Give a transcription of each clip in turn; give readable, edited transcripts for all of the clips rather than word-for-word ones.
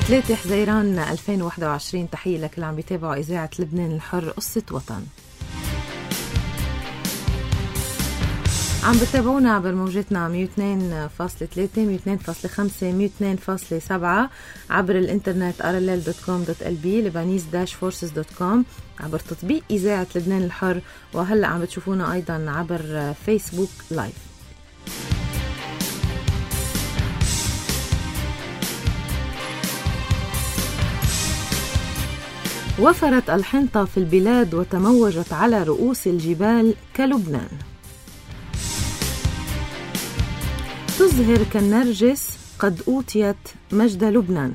3 حزيران 2021. تحية لكل عم بيتابعوا إذاعة لبنان الحر قصة وطن. عم بتابعونا عبر موجتنا 102.3 102.5 102.7 عبر الانترنت rll.com.lb lebanese-forces.com عبر تطبيق إذاعة لبنان الحر، وهلأ عم بتشوفونا أيضا عبر فيسبوك لايف. وفرت الحنطة في البلاد وتموجت على رؤوس الجبال كلبنان. تزهر كالنرجس قد أوتيت مجد لبنان.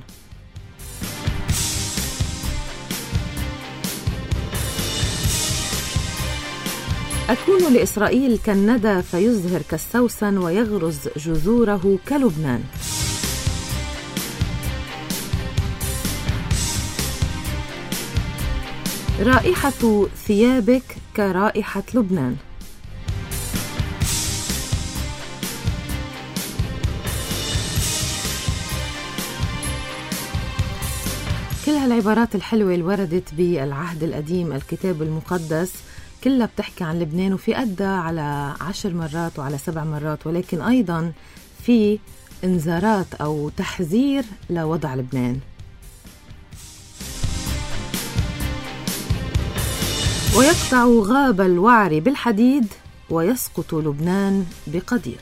أكون لإسرائيل كالندى فيزهر كالسوسن ويغرز جذوره كلبنان. رائحة ثيابك كرائحة لبنان. كل هالعبارات الحلوة اللي وردت بالعهد القديم الكتاب المقدس كلها بتحكي عن لبنان، وفي أدى على 10 مرات وعلى 7 مرات، ولكن أيضا في انذارات أو تحذير لوضع لبنان. ويقطع غاب الوعر بالحديد ويسقط لبنان بقدير.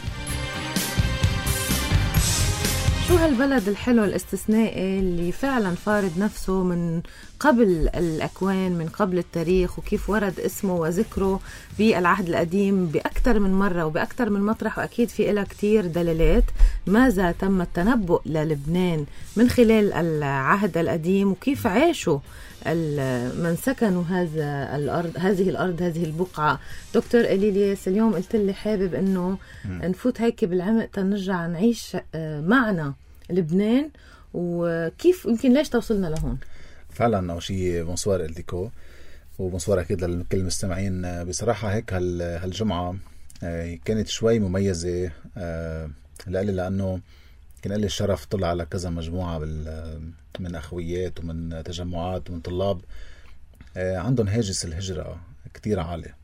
شو هالبلد الحلو الاستثنائي اللي فعلا فارض نفسه من قبل الأكوان، من قبل التاريخ، وكيف ورد اسمه وذكره بالعهد القديم بأكثر من مرة وبأكثر من مطرح، وأكيد في إلها كتير دلالات. ماذا تم التنبؤ للبنان من خلال العهد القديم، وكيف عاشوا من سكنوا هذه الأرض هذه البقعة. دكتور إليلياس، اليوم قلت لي حابب أنه نفوت هيك بالعمق تنرجع نعيش معنا لبنان، وكيف يمكن ليش توصلنا لهون. فعلا أول شيء بونسوار إلديكو، وبونسوار أكيد لكل المستمعين. بصراحة هيك هالجمعة كانت شوي مميزة لألي، لأنه كان لي الشرف طلع على كذا مجموعة من أخويات ومن تجمعات ومن طلاب عندهم هاجس الهجرة كتير عالي،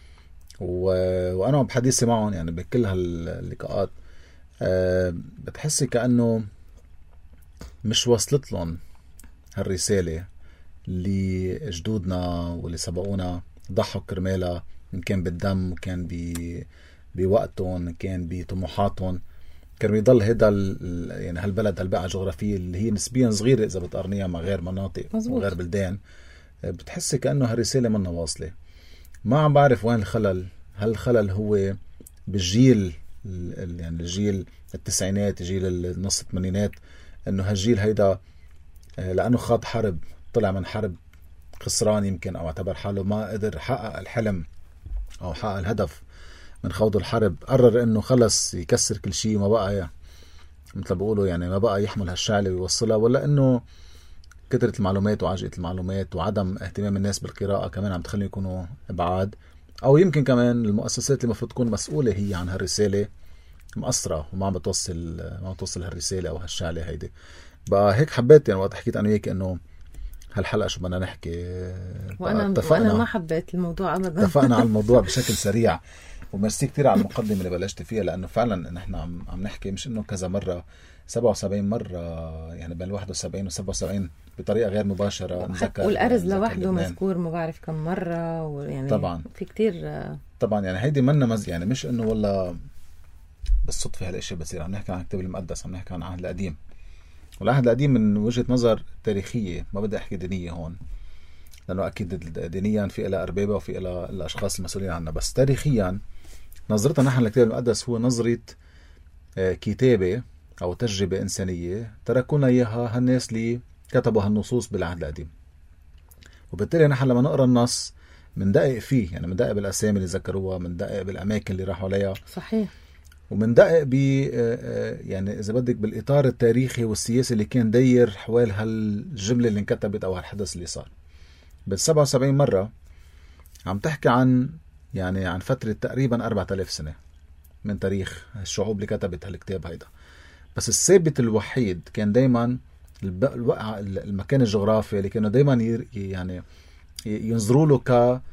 وأنا بحديثي معهم يعني بكل هاللقاءات بتحسي كأنه مش وصلت لهم هالرسالة اللي جدودنا واللي سبقونا ضحوا كرمالها، إن كان بالدم وكان بوقتهم، كان بطموحاتهم، كان يضل هيدا يعني هالبلد هالبقعة جغرافية اللي هي نسبيا صغيرة إذا بتقارنيها مع غير مناطق وغير بلدان. بتحسي كأنه هالرسالة منا واصلة. ما عم بعرف وين الخلل. هل الخلل هو بالجيل يعني الجيل التسعينات، جيل النص الثمانينات، إنه هالجيل هيدا لأنه خاض حرب، طلع من حرب خسران يمكن، أو اعتبر حاله ما قدر حقق الحلم أو حقق الهدف من خوض الحرب، قرر انه خلص يكسر كل شيء وما بقى مثل بقولوا يعني ما بقى يحمل هالشعلة ويوصلها، ولا انه كثرة المعلومات وعجقة المعلومات وعدم اهتمام الناس بالقراءة كمان عم تخليهم يكونوا ابعاد، او يمكن كمان المؤسسات اللي المفروض تكون مسؤولة هي عن هالرسالة مقصرة وما عم بتوصل هالرسالة او هالشعلة هيدي. بقى هيك حبيت يعني وقت حكيت انا وياك انه هالحلقة شو بدنا نحكي، وانا ما حبيت الموضوع ابدا. اتفقنا على الموضوع بشكل سريع، وميرسي كتير على المقدمة اللي بلشت فيها، لأنه فعلا نحن عم نحكي مش إنه كذا مرة، 77 مرة يعني بين 71 و 77 بطريقة غير مباشرة نذكر. والأرز لوحده مذكور ما بعرف كم مرة، ويعني طبعا في كتير طبعا يعني هيدي منا يعني مش إنه والله بالصدفة هالاشياء بصير. عم نحكي عن الكتاب المقدس، عم نحكي عن العهد القديم، والعهد القديم من وجهة نظر تاريخية، ما بدي أحكي دينية هون لأنه أكيد دينيا في إلى أربابة وفي إلى الأشخاص المسؤولين عنها، بس تاريخيا نظرتنا نحن للكتاب المقدس هو نظرة كتابة أو تجربة إنسانية تركونا إياها هالناس اللي كتبوا هالنصوص بالعهد القديم. وبالتالي نحن لما نقرأ النص مندقق فيه، يعني مندقق بالأسامي اللي ذكروها، مندقق بالأماكن اللي راحوا عليها، صحيح، ومندقق يعني إذا بدك بالإطار التاريخي والسياسي اللي كان داير حوال هالجملة اللي انكتبت أو هالحدث اللي صار. بال77 مرة عم تحكي عن يعني عن فترة تقريبا 4000 سنة من تاريخ الشعوب اللي كتبت هالكتاب هيدا. بس الثابت الوحيد كان دايما الوقع المكان الجغرافي اللي كانوا دايما يعني ينظروا له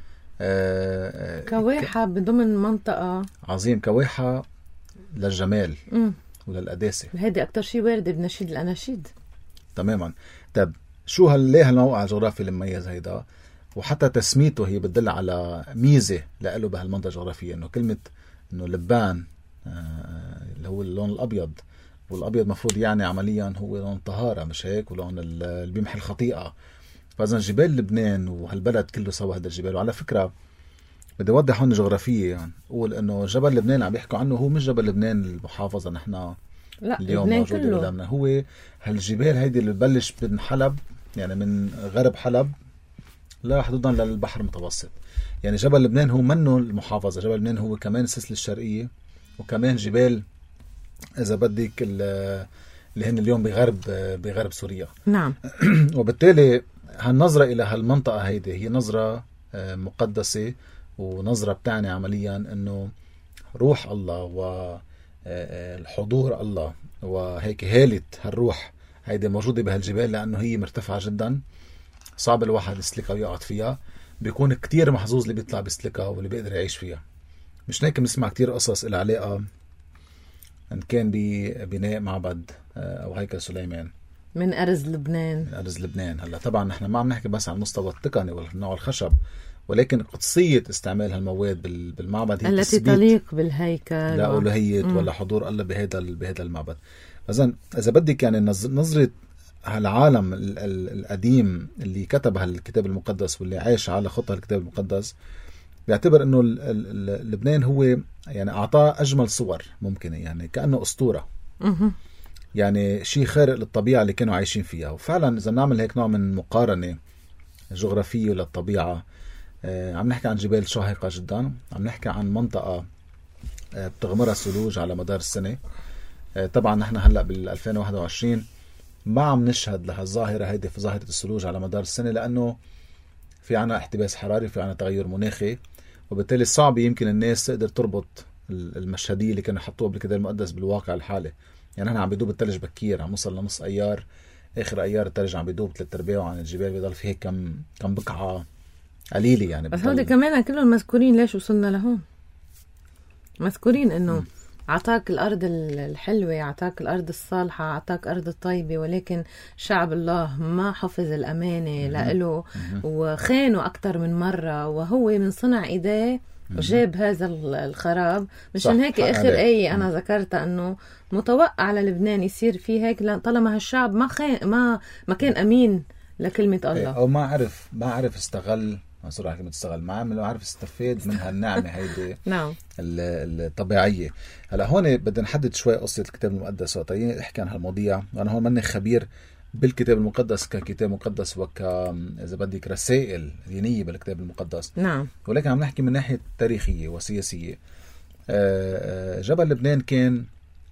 كواحة بضمن منطقة عظيم، كواحة للجمال وللقداسة. هيدي أكتر شيء وارد بنشيد الأناشيد. تماما. طب شو ليه هالموقع الجغرافي المميز هيدا؟ وحتى تسميته هي بتدل على ميزة لأله بهالمنطقة الجغرافية، إنه كلمة إنه لبان اللي هو اللون الأبيض، والأبيض مفروض يعني عمليا هو لون طهارة، مش هيك؟ ولون اللي بيمحي الخطيئة. فإذا جبال لبنان وهالبلد كله سوا هذا الجبال. وعلى فكرة بدي أوضح هون جغرافية، يعني أقول إنه جبل لبنان اللي عم يحكوا عنه هو مش جبل لبنان المحافظة نحن لا اليوم موجودة قدامنا، هو هالجبال هيدي اللي ببلش من حلب، يعني من غرب حلب لا حدودا للبحر المتوسط. يعني جبل لبنان هو منه المحافظة، جبل لبنان هو كمان السلسلة الشرقية، وكمان جبال إذا بدك اللي هن اليوم بغرب سوريا. نعم. وبالتالي هالنظرة إلى هالمنطقة هيدي هي نظرة مقدسة، ونظرة بتعني عمليا أنه روح الله والحضور الله وهيك هالة هالروح هيدي موجودة بهالجبال، لأنه هي مرتفعة جدا، صعب الواحد يسلكها ويقعد فيها، بيكون كتير محظوظ اللي بيطلع بيسلكها واللي بيقدر يعيش فيها. مش هيك بنسمع كتير قصص إلى علاقة إن كان ببناء معبد أو هيكل سليمان من أرز لبنان. من أرز لبنان. هلا طبعا نحن ما عم نحكي بس عن المستوى التقني والنوع الخشب، ولكن قدسية استعمال هالمواد بالمعبد هي التي تليق بالهيكل لألوهية ولا حضور الله بهذا المعبد. إذا بدك يعني نظرة هالعالم القديم اللي كتب هالكتاب المقدس واللي عايش على خطة الكتاب المقدس، بيعتبر انه لبنان هو يعني اعطاه اجمل صور ممكنة، يعني كأنه اسطورة، يعني شيء خارق للطبيعة اللي كانوا عايشين فيها. وفعلا اذا نعمل هيك نوع من مقارنة جغرافية للطبيعة، عم نحكي عن جبال شاهقة جدا، عم نحكي عن منطقة بتغمرها الثلوج على مدار السنة. طبعا نحن هلأ بال 2021 ما عم نشهد لهالظاهرة هيدي، في ظاهرة الثلوج على مدار السنة، لأنه في عنا احتباس حراري، في عنا تغير مناخي، وبالتالي صعب يمكن الناس تقدر تربط المشهدية اللي كانوا يحطوها بالكتاب المقدس بالواقع الحالي. يعني نحن عم بيدوب الثلج بكير، عم نوصل لنص أيار، آخر أيار الثلج عم بيدوب 3/4، وعن الجبال بيضل فيه كم بقعة قليلة يعني. بس هودي كمان كلهم مذكورين. ليش وصلنا لهون؟ مذكورين إنه عطاك الأرض الحلوة، عطاك الأرض الصالحة، عطاك أرض الطيبة، ولكن شعب الله ما حفظ الأمانة لإله وخانوا أكتر من مرة، وهو من صنع إيديه وجاب هذا الخراب. مشان هيك آخر آية أنا ذكرتها أنه متوقع على لبنان يصير فيه هيك، طالما هالشعب ما كان أمين لكلمة الله، أو ما عرف استغل، ما عارف استفاد من هالنعمة هيدي نعم الطبيعية. هلا هون بدنا نحدد شوي قصة الكتاب المقدس وطيب احكي عن هالمواضيع. أنا هون ماني خبير بالكتاب المقدس ككتاب مقدس إذا بدك رسائل دينية بالكتاب المقدس، نعم، ولكن عم نحكي من ناحية تاريخية وسياسية. جبل لبنان كان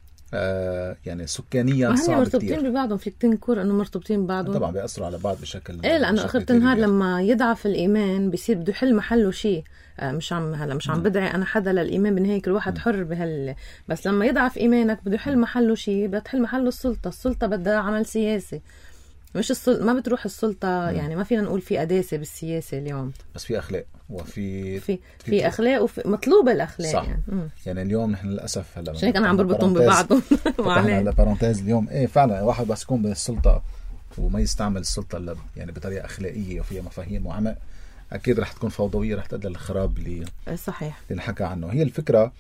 يعني سكانيا صعب مرتبطين كتير ببعضهم. فيك تنكر انه مرتبطين ببعضهم، طبعا بيأثروا على بعض بشكل لانه اخر النهار لما يضعف الايمان بيصير بده يحل محله شيء. مش عم بدعي انا حدا للايمان، من هيك الواحد حر بس لما يضعف ايمانك بده يحل محله شيء، بتحل محله السلطه بدها عمل سياسي، مش ما بتروح السلطة. يعني ما فينا نقول في قداسة بالسياسة اليوم، بس في أخلاق وفي في أخلاق مطلوبة الأخلاق. صح. يعني اليوم نحن للأسف هلا عشان هيك أنا عم بربطهم ببعضهم على بارونتيز اليوم. فعلا واحد بس يكون بالسلطة وما يستعمل السلطة يعني بطريقة أخلاقية وفيها مفاهيم وعمق، أكيد رح تكون فوضوية، رح تؤدي للخراب اللي صحيح اللي نحكى عنه. هي الفكرة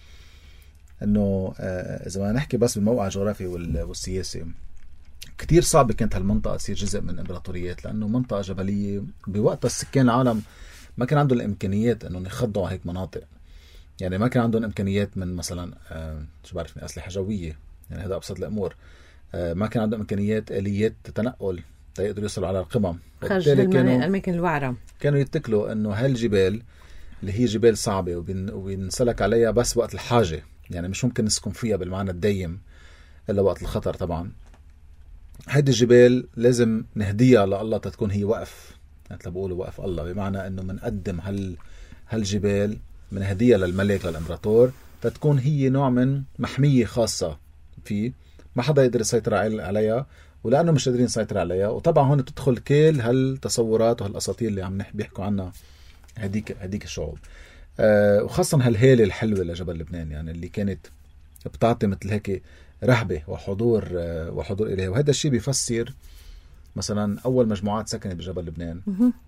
إنه إذا ما نحكي بس بالموقع الجغرافي والسياسي، كتير صعب كانت هالمنطقة تصير جزء من إمبراطوريات، لأنه منطقة جبلية بوقت السكان العالم ما كان عندهم الإمكانيات أنه يخضعوا هيك مناطق. يعني ما كان عندهم إمكانيات من مثلا شو بعرفني أسلحة جوية، يعني هذا أبسط الأمور. ما كان عندهم إمكانيات آليات تنقل يقدروا يوصلوا على القمم، خارج الأماكن الوعرة. كانوا يتكلوا أنه هالجبال اللي هي جبال صعبة وبينسلك عليها بس وقت الحاجة، يعني مش ممكن نسكن فيها بالمعنى الدايم إلا وقت الخطر. طبعا هيدي الجبال لازم نهديها لله تتكون هي وقف، مثل بقولوا وقف الله، بمعنى انه منقدم هالجبال من هدية للملك للامبراطور تتكون هي نوع من محمية خاصة فيه، ما حدا يقدر يسيطر عليها ولأنه مش قادرين نسيطر عليها. وطبعا هون تدخل كل هالتصورات وهالأساطير اللي عم بيحكوا عنها هديك الشعوب، وخاصة هالهيلة الحلوة لجبل لبنان، يعني اللي كانت بتعطي مثل هيك رهبة وحضور إليه. وهذا الشيء بيفسر مثلا أول مجموعات سكنت بجبل لبنان.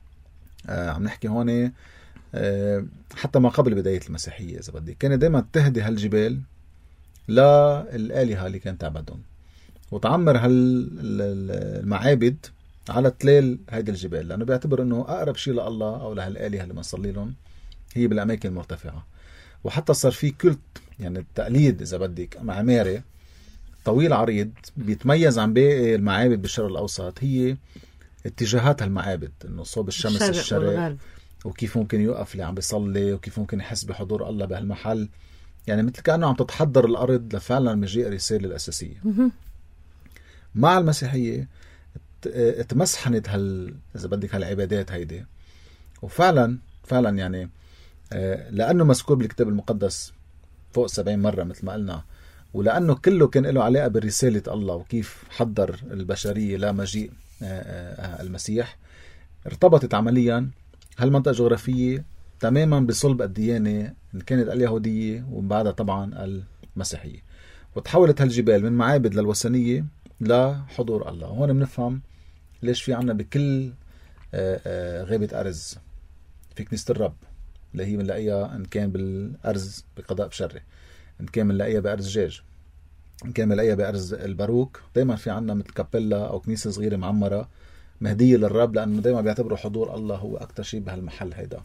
عم نحكي هون حتى ما قبل بداية المسيحية إذا بدي، كانت دايما تهدي هالجبال للآلهة اللي كانت تعبدهم، وتعمر هالمعابد على تلال هيدي الجبال، لأنه بيعتبر أنه أقرب شيء لله أو لهالآلهة اللي بنصلي لهم هي بالأماكن المرتفعة. وحتى صار في كلت، يعني التقليد إذا بدك معماري طويل عريض بيتميز عن باقي المعابد بالشرق الأوسط، هي اتجاهات هالمعابد، انه صوب الشمس الشرق، وكيف ممكن يوقف اللي عم بيصلي، وكيف ممكن يحس بحضور الله بهالمحل. يعني مثل كأنه عم تتحضر الأرض لفعلا مجيء الرسالة الأساسية. مع المسيحية اتمسحنت إذا بدك هالعبادات هيدي، وفعلا يعني لأنه مذكور بالكتاب المقدس فوق 70 مرة مثل ما قلنا، ولأنه كله كان له علاقة برسالة الله وكيف حضر البشرية لمجيء المسيح، ارتبطت عمليا هالمنطقة الجغرافية تماما بصلب الديانة إن كانت اليهودية وبعدها طبعا المسيحية، وتحولت هالجبال من معابد للوثنية لحضور الله. وهون بنفهم ليش في عنا بكل غابة أرز في كنيسة الرب اللي هي بنلاقيها إن كان بالأرز بقضاء بشري، إن كان بنلاقيها بأرز جاج، إن كان بنلاقيها بأرز الباروك، دايما في عنا مثل كابيلا أو كنيسة صغيرة معمرة مهدية للرب، لأنه دايما بيعتبروا حضور الله هو أكتر شيء بهالمحل هيدا،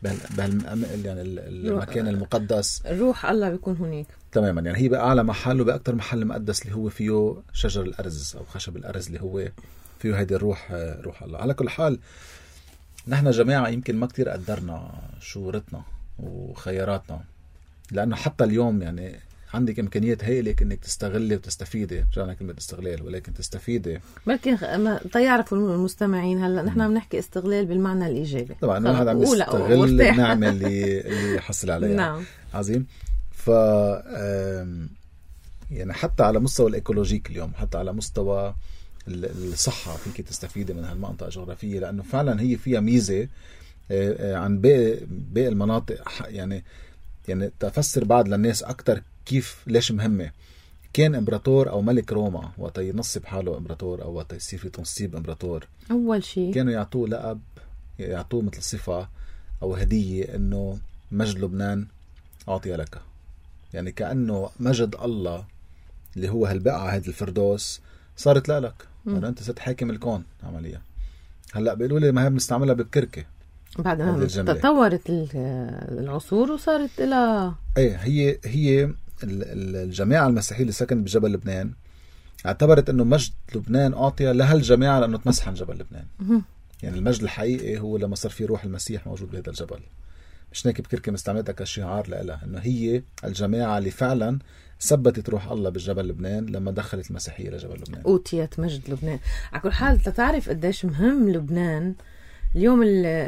يعني المكان المقدس، روح الله بيكون هناك تماما. يعني هي بأعلى محل وبأكتر محل مقدس اللي هو فيه شجر الأرز أو خشب الأرز اللي هو فيه هيدي روح الله. على كل حال نحن جماعة يمكن ما كتير قدرنا شورتنا وخياراتنا، لأنه حتى اليوم يعني عندك إمكانيات هائلة إنك تستغلي وتستفيدي، جانا كلمة استغلال ولكن تستفيدي. بلكن تيعرفوا المستمعين هلا نحن عم نحكي استغلال بالمعنى الإيجابي، طبعا الواحد عم يستغل النعمة اللي حصل عليها. نعم. عظيم. يعني حتى على مستوى الإيكولوجيك اليوم، حتى على مستوى الصحة فيك تستفيدي من هالمنطقة الجغرافية، لأنه فعلا هي فيها ميزة عن باقي المناطق. يعني تفسر بعد للناس أكتر كيف ليش مهمة. كان إمبراطور أو ملك روما وقت ينصب حاله إمبراطور أو وقت يصير في تنصيب إمبراطور، أول شيء كانوا يعطوه لقب، يعطوه مثل صفة أو هدية إنه مجد لبنان أعطي لك، يعني كأنه مجد الله اللي هو هالبقعة هذا الفردوس صارت لك، لأنه أنت صرت حاكم الكون عمليا. هلأ بيقولوا لي ما هي بنستعملها بالكركة بعد ما تطورت العصور وصارت إلى هي الجماعة المسيحية اللي سكنت بجبل لبنان اعتبرت انه مجد لبنان اعطي لهالجماعة لانه تمسح عن جبل لبنان. يعني المجد الحقيقي هو لما صار في روح المسيح موجود بهذا الجبل. مش هيك بكركة مستعملتها كشعار لها انه هي الجماعة اللي فعلا ثبتت روح الله بالجبل لبنان لما دخلت المسيحية لجبل لبنان، اوتيت مجد لبنان. على كل حال تتعرف قديش مهم لبنان اليوم.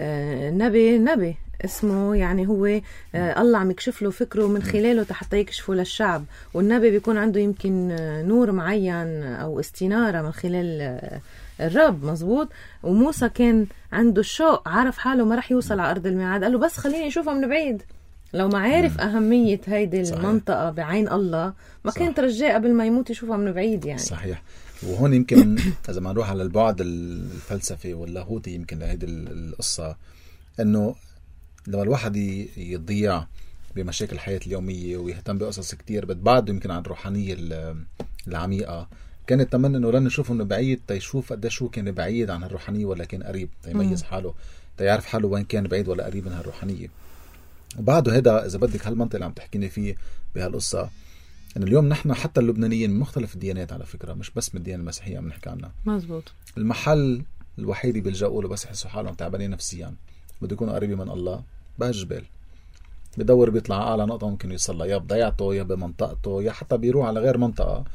النبي اسمه يعني هو الله عم يكشف له فكره من خلاله حتى يكشفه للشعب، والنبي بيكون عنده يمكن نور معين أو استنارة من خلال الرب، مزبوط. وموسى كان عنده الشوق، عارف حاله ما رح يوصل على أرض الميعاد، قال له بس خليني أشوفها من بعيد. لو ما عارف أهمية هيدي المنطقة بعين الله ما كان ترجاه قبل ما يموت يشوفها من بعيد يعني. صحيح. وهون يمكن إذا ما نروح على البعد الفلسفي واللاهوتي يمكن لهيدي القصة، إنه لما الواحد يضيع بمشاكل الحياة اليومية ويهتم بقصص كتير بتبعده يمكن عن الروحانية العميقة، كان يتمنى إنه لن نشوفه من بعيد تيشوف قديش هو كان بعيد عن الروحانية ولا كان قريب، تيميز حاله، تيعرف حاله وين كان بعيد ولا قريب من الروحانية. وبعده هذا إذا بدك هالمنطقة اللي عم تحكيني فيه بهالقصة، إن اليوم نحن حتى اللبنانيين من مختلف الديانات على فكرة، مش بس من الديانة المسيحية عم نحكي عنها، مزبوط. المحل الوحيد بيلجأوا له بس يحسوا حالهم تعبانين نفسيا بده يكونوا قريبين من الله بهالجبال. بدور بيطلع أعلى نقطة ممكن يوصل لها، يا بضيعته يا بمنطقته يا حتى بيروح على غير منطقة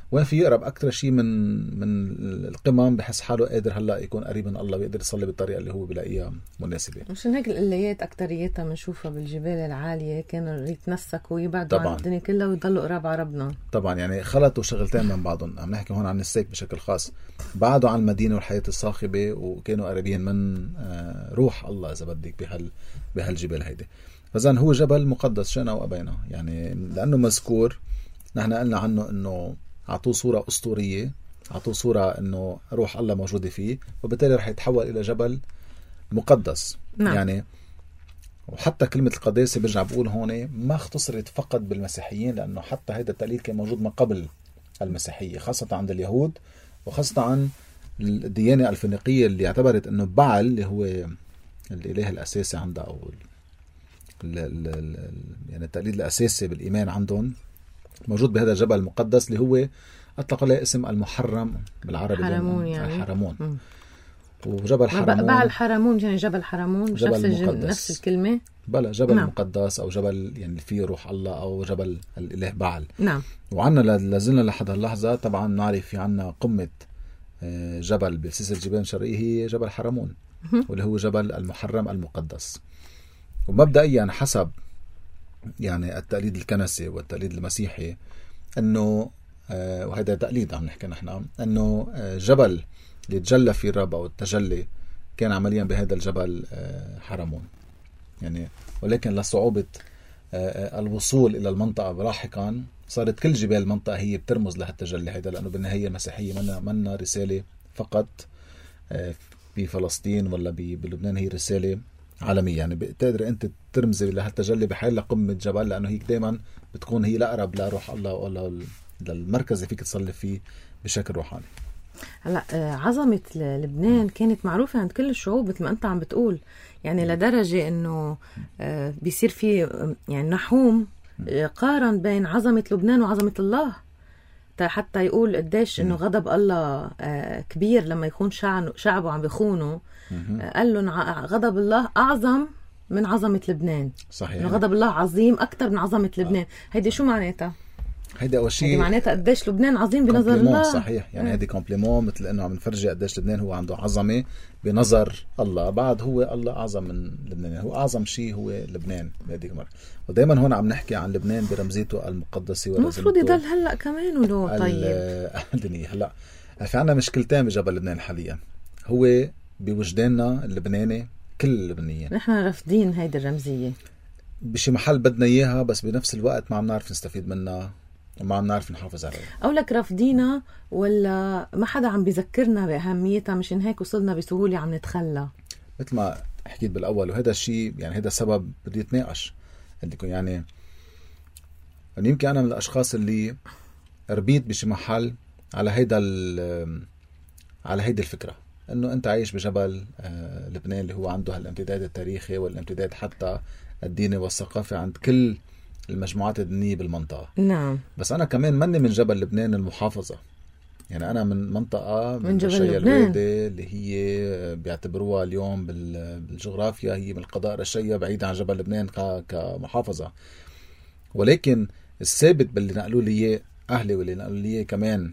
وين في يقرب أكتر شيء من القمم بحس حاله قادر هلا يكون قريب من الله، بيقدر يصلي بالطريقة اللي هو بلاقيها مناسبة. مشان هيك القلايات أكتريتها بنشوفها بالجبال العالية كانوا يتنسكوا ويبعدوا عن الدنيا كلها ويضلوا قراب على ربنا. طبعا يعني خلطوا شغلتين من بعضهم. عم نحكي هون عن السيك بشكل خاص، بعدوا عن المدينة والحياة الصاخبة وكانوا قريبين من روح الله إذا بدك بهالجبال هيدي. فإذن هو جبل مقدس شئنا وأبينا، يعني لأنه مذكور نحن قلنا عنه أنه عطوه صورة أسطورية، عطوه صورة أنه روح الله موجودة فيه، وبالتالي رح يتحول إلى جبل مقدس. نعم. يعني وحتى كلمة القداسة برجع بقول هون ما اختصرت فقط بالمسيحيين، لأنه حتى هذا التقليد كان موجود من قبل المسيحية، خاصة عند اليهود وخاصة عن الديانة الفينيقية اللي اعتبرت أنه بعل اللي هو الإله الأساسي عندها، أو يعني التقليد الأساسي بالإيمان عندهم موجود بهذا الجبل المقدس اللي هو أطلق عليه اسم المحرم بالعربي، حرمون يعني الحرمون. وجبل حرمون بعل حرمون يعني جبل حرمون مش نفس الكلمة. بلا جبل نعم. مقدس أو جبل يعني فيه روح الله أو جبل الإله بعل. نعم. وعنا لازلنا لحد اللحظة طبعا نعرف في عنا قمة جبل بسلسلة جبال شرقية هي جبل حرمون واللي هو جبل المحرم المقدس. ومبدئيا حسب يعني التقليد الكنسي والتقليد المسيحي انه وهذا تقليد عم نحكي نحن انه جبل اللي تجلى فيه الرب او التجلي كان عمليا بهذا الجبل حرمون يعني. ولكن لصعوبة الوصول الى المنطقة لاحقا صارت كل جبال المنطقة هي بترمز لهالتجلي هذا، لانه بالنهاية المسيحية منا رسالة فقط بفلسطين ولا بلبنان، هي رسالة عالمية. يعني بتقدر انت ترمزي لهالتجلي بحال لقمة جبل، لانه هيك دايما بتكون هي الاقرب لروح الله ولا للمركز اللي فيك تصلي فيه بشكل روحاني. هلا عظمة لبنان كانت معروفة عند كل الشعوب مثل ما انت عم بتقول، يعني لدرجة انه بيصير في يعني نحوم قارن بين عظمة لبنان وعظمة الله، حتى يقول قديش انه غضب الله كبير لما يكون شعبه عم بيخونه. قال لهم غضب الله اعظم من عظمة لبنان. صحيح. انه غضب الله عظيم اكثر من عظمة لبنان. هيدي شو معناتها؟ هيدا اول شيء معناتها قديش لبنان عظيم بنظر الله. صحيح. يعني هيدي كومبليمون، مثل انه عم نفرجي قديش لبنان هو عنده عظمه بنظر الله. بعد هو الله اعظم من لبنان، هو اعظم شيء هو لبنان بهذيك المره. ودائما هون عم نحكي عن لبنان برمزيته المقدسه المفروض يضل هلا كمان ولو طيب الدنيا. هلا في عنا مشكلتين بجبل لبنان حاليا، هو بوجداننا اللبناني كل اللبنانيين نحن رافضين هيدي الرمزيه، بشي محل بدنا اياها بس بنفس الوقت ما عم نعرف نستفيد منها وما عم نعرف نحافظ عليها. أو لك رافضينا ولا ما حدا عم بيذكرنا بأهميتها، مشان هيك وصلنا بسهولة عم نتخلى مثل ما حكيت بالأول. وهذا الشيء يعني هذا السبب بدي يتناقش عندكم. يعني يمكن أنا من الأشخاص اللي ربيت بشي محل على هيدا الفكرة إنه أنت عايش بجبل لبنان اللي هو عنده هالامتداد التاريخي والامتداد حتى الديني والثقافي عند كل المجموعات الدينية بالمنطقة. نعم. بس أنا كمان مني من جبل لبنان المحافظة، يعني أنا من منطقة من جبل الوادي اللي هي بيعتبروها اليوم بالجغرافيا هي من القضاء رشية بعيدة عن جبل لبنان كمحافظة. ولكن الثابت باللي نقلوا لي أهلي واللي نقلوا لي كمان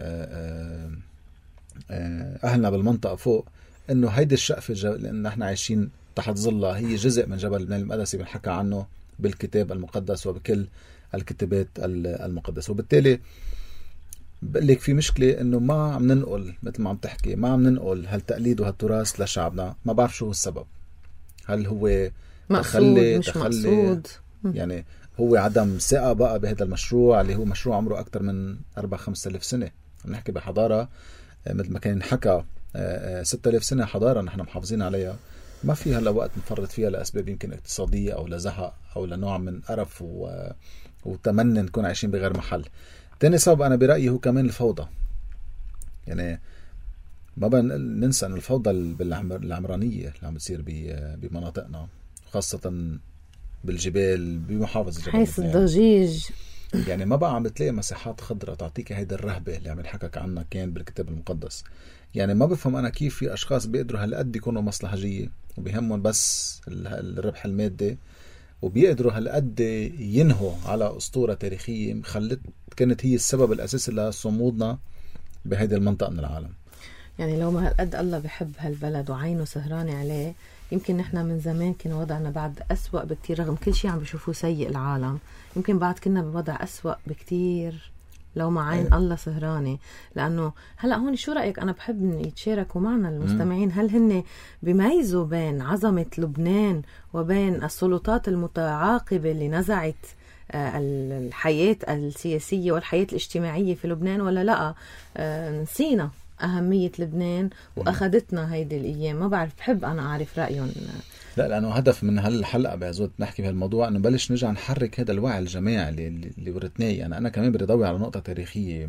أهلنا بالمنطقة فوق إنه هيدي الشقفة لأن احنا عايشين تحت ظلها هي جزء من جبل لبنان المقدسي بنحكى عنه بالكتاب المقدس وبكل الكتابات المقدسة. وبالتالي بقول لك في مشكلة انه ما عم ننقل مثل ما عم تحكي، ما عم ننقل هالتقليد وهالتراث لشعبنا. ما بعرف شو هو السبب، هل هو تخلي مش مقصود، يعني هو عدم ثقة بقى بهذا المشروع اللي هو مشروع عمره أكتر من 4-5 ألف سنة. عم نحكي بحضارة مثل ما كان حكى 6,000 سنة حضارة نحن محافظين عليها، ما في هلا وقت نفرط فيها لأسباب يمكن اقتصادية أو لزهق أو لنوع من قرف وتمنى نكون عايشين بغير محل. تاني سبب أنا برأيي هو كمان الفوضى. يعني ما بننسى أن الفوضى العمرانية اللي عم بتصير بمناطقنا خاصة بالجبال بمحافظة جبل حيث الضجيج، يعني ما بقى عم بتلاقي مساحات خضراء تعطيك هيدا الرهبة اللي عم نحكك عنها كان بالكتاب المقدس. يعني ما بفهم أنا كيف في أشخاص بيقدروا هالقد يكونوا مصلحجية وبيهمهم بس الربح المادي، وبيقدروا هالقد ينهوا على أسطورة تاريخية كانت هي السبب الأساسي لصمودنا بهذه المنطقة من العالم. يعني لو ما هالقد الله بحب هالبلد وعينه سهرانة عليه، يمكن نحن من زمان كنا وضعنا بعد أسوأ بكتير، رغم كل شيء عم بشوفوه سيء العالم، يمكن بعد كنا بوضع أسوأ بكتير لو ما عين الله سهرانة. لأنه هلأ هون شو رأيك، أنا بحب إن يتشاركوا معنا المستمعين، هل هن بيميزوا بين عظمة لبنان وبين السلطات المتعاقبة اللي نزعت الحياة السياسية والحياة الاجتماعية في لبنان، ولا لا نسينا أهمية لبنان وأخذتنا هيدي الأيام؟ ما بعرف، بحب أنا أعرف رأيهم. لا، لأنه هدف من هالحلقة بعزوت نحكي بهالموضوع أنه بلش نرجع نحرك هذا الوعي الجماعي اللي ورثناه. يعني أنا كمان بدي أضوي على نقطة تاريخية.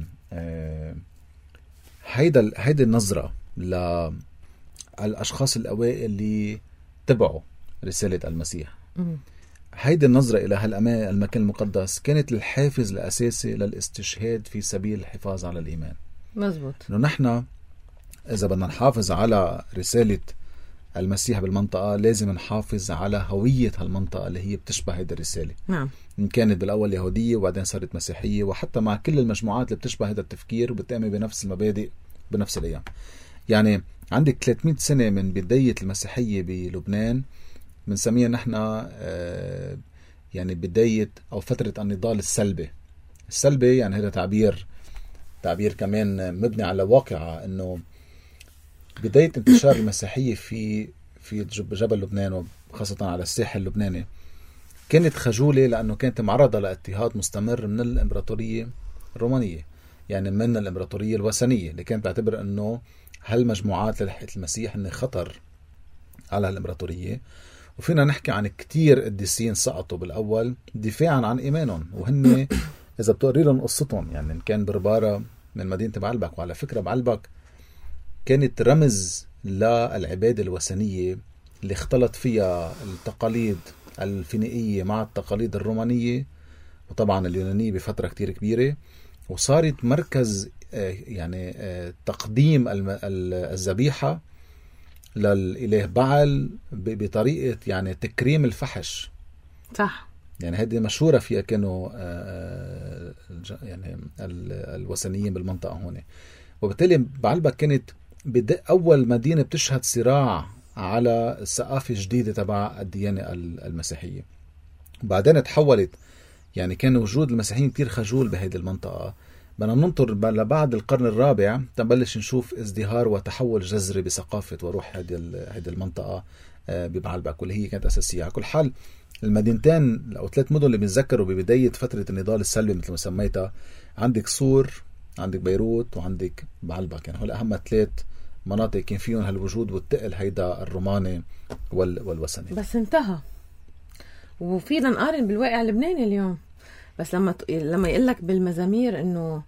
هيدا النظرة للأشخاص الأوائل اللي تبعوا رسالة المسيح، هيدي النظرة إلى المكان المقدس كانت الحافز الأساسي للاستشهاد في سبيل الحفاظ على الإيمان. مزبوط. إنه نحن إذا بدنا نحافظ على رسالة المسيح بالمنطقة لازم نحافظ على هوية هالمنطقة اللي هي بتشبه هيدا الرسالة. نعم. إن كانت بالأول يهودية وبعدين صارت مسيحية، وحتى مع كل المجموعات اللي بتشبه هيدا التفكير وبتقامي بنفس المبادئ بنفس الأيام. يعني عندك 300 سنة من بداية المسيحية بلبنان بنسميها نحن يعني بداية أو فترة النضال السلبي. يعني هذا تعبير كمان مبني على واقعة، إنه بداية انتشار المسيحية في جبل لبنان وخاصة على الساحل اللبناني كانت خجولة، لأنه كانت معرضة لاضطهاد مستمر من الإمبراطورية الرومانية، يعني من الإمبراطورية الوثنية اللي كانت تعتبر أنه هالمجموعات للحياة المسيح أنه خطر على الإمبراطورية. وفينا نحكي عن كتير قديسين سقطوا بالأول دفاعا عن إيمانهم، وهن إذا بتقري لهم قصتهم يعني كان بربارة من مدينة بعلبك. وعلى فكرة بعلبك كانت رمز للعبادة الوثنية اللي اختلط فيها التقاليد الفينيقية مع التقاليد الرومانية وطبعا اليونانية بفترة كتير كبيرة، وصارت مركز يعني تقديم الذبيحة للإله بعل بطريقة يعني تكريم الفحش. صح. يعني هذه مشهورة فيها كانوا يعني الوثنيين بالمنطقة هون. وبالتالي بعلبك كانت أول مدينة بتشهد صراع على الثقافة الجديدة تبع الديانة المسيحية. بعدين تحولت، يعني كان وجود المسيحيين كتير خجول بهذه المنطقة. بدنا ننطر لبعد القرن الرابع تنبلش نشوف ازدهار وتحول جذري بثقافة وروح هذه المنطقة ببعلبك، واللي هي كانت أساسية. على كل حال المدينتين أو 3 مدن اللي بنذكروا ببداية فترة النضال السلبي مثل ما سميتها، عندك صور، عندك بيروت، وعندك بعلبك. يعني هول أهم 3 مناطق كان فيهم هالوجود والتقل هيدا الروماني والوثني. بس انتهى، وفينا نقارن بالواقع اللبناني اليوم. بس لما يقلك بالمزامير انه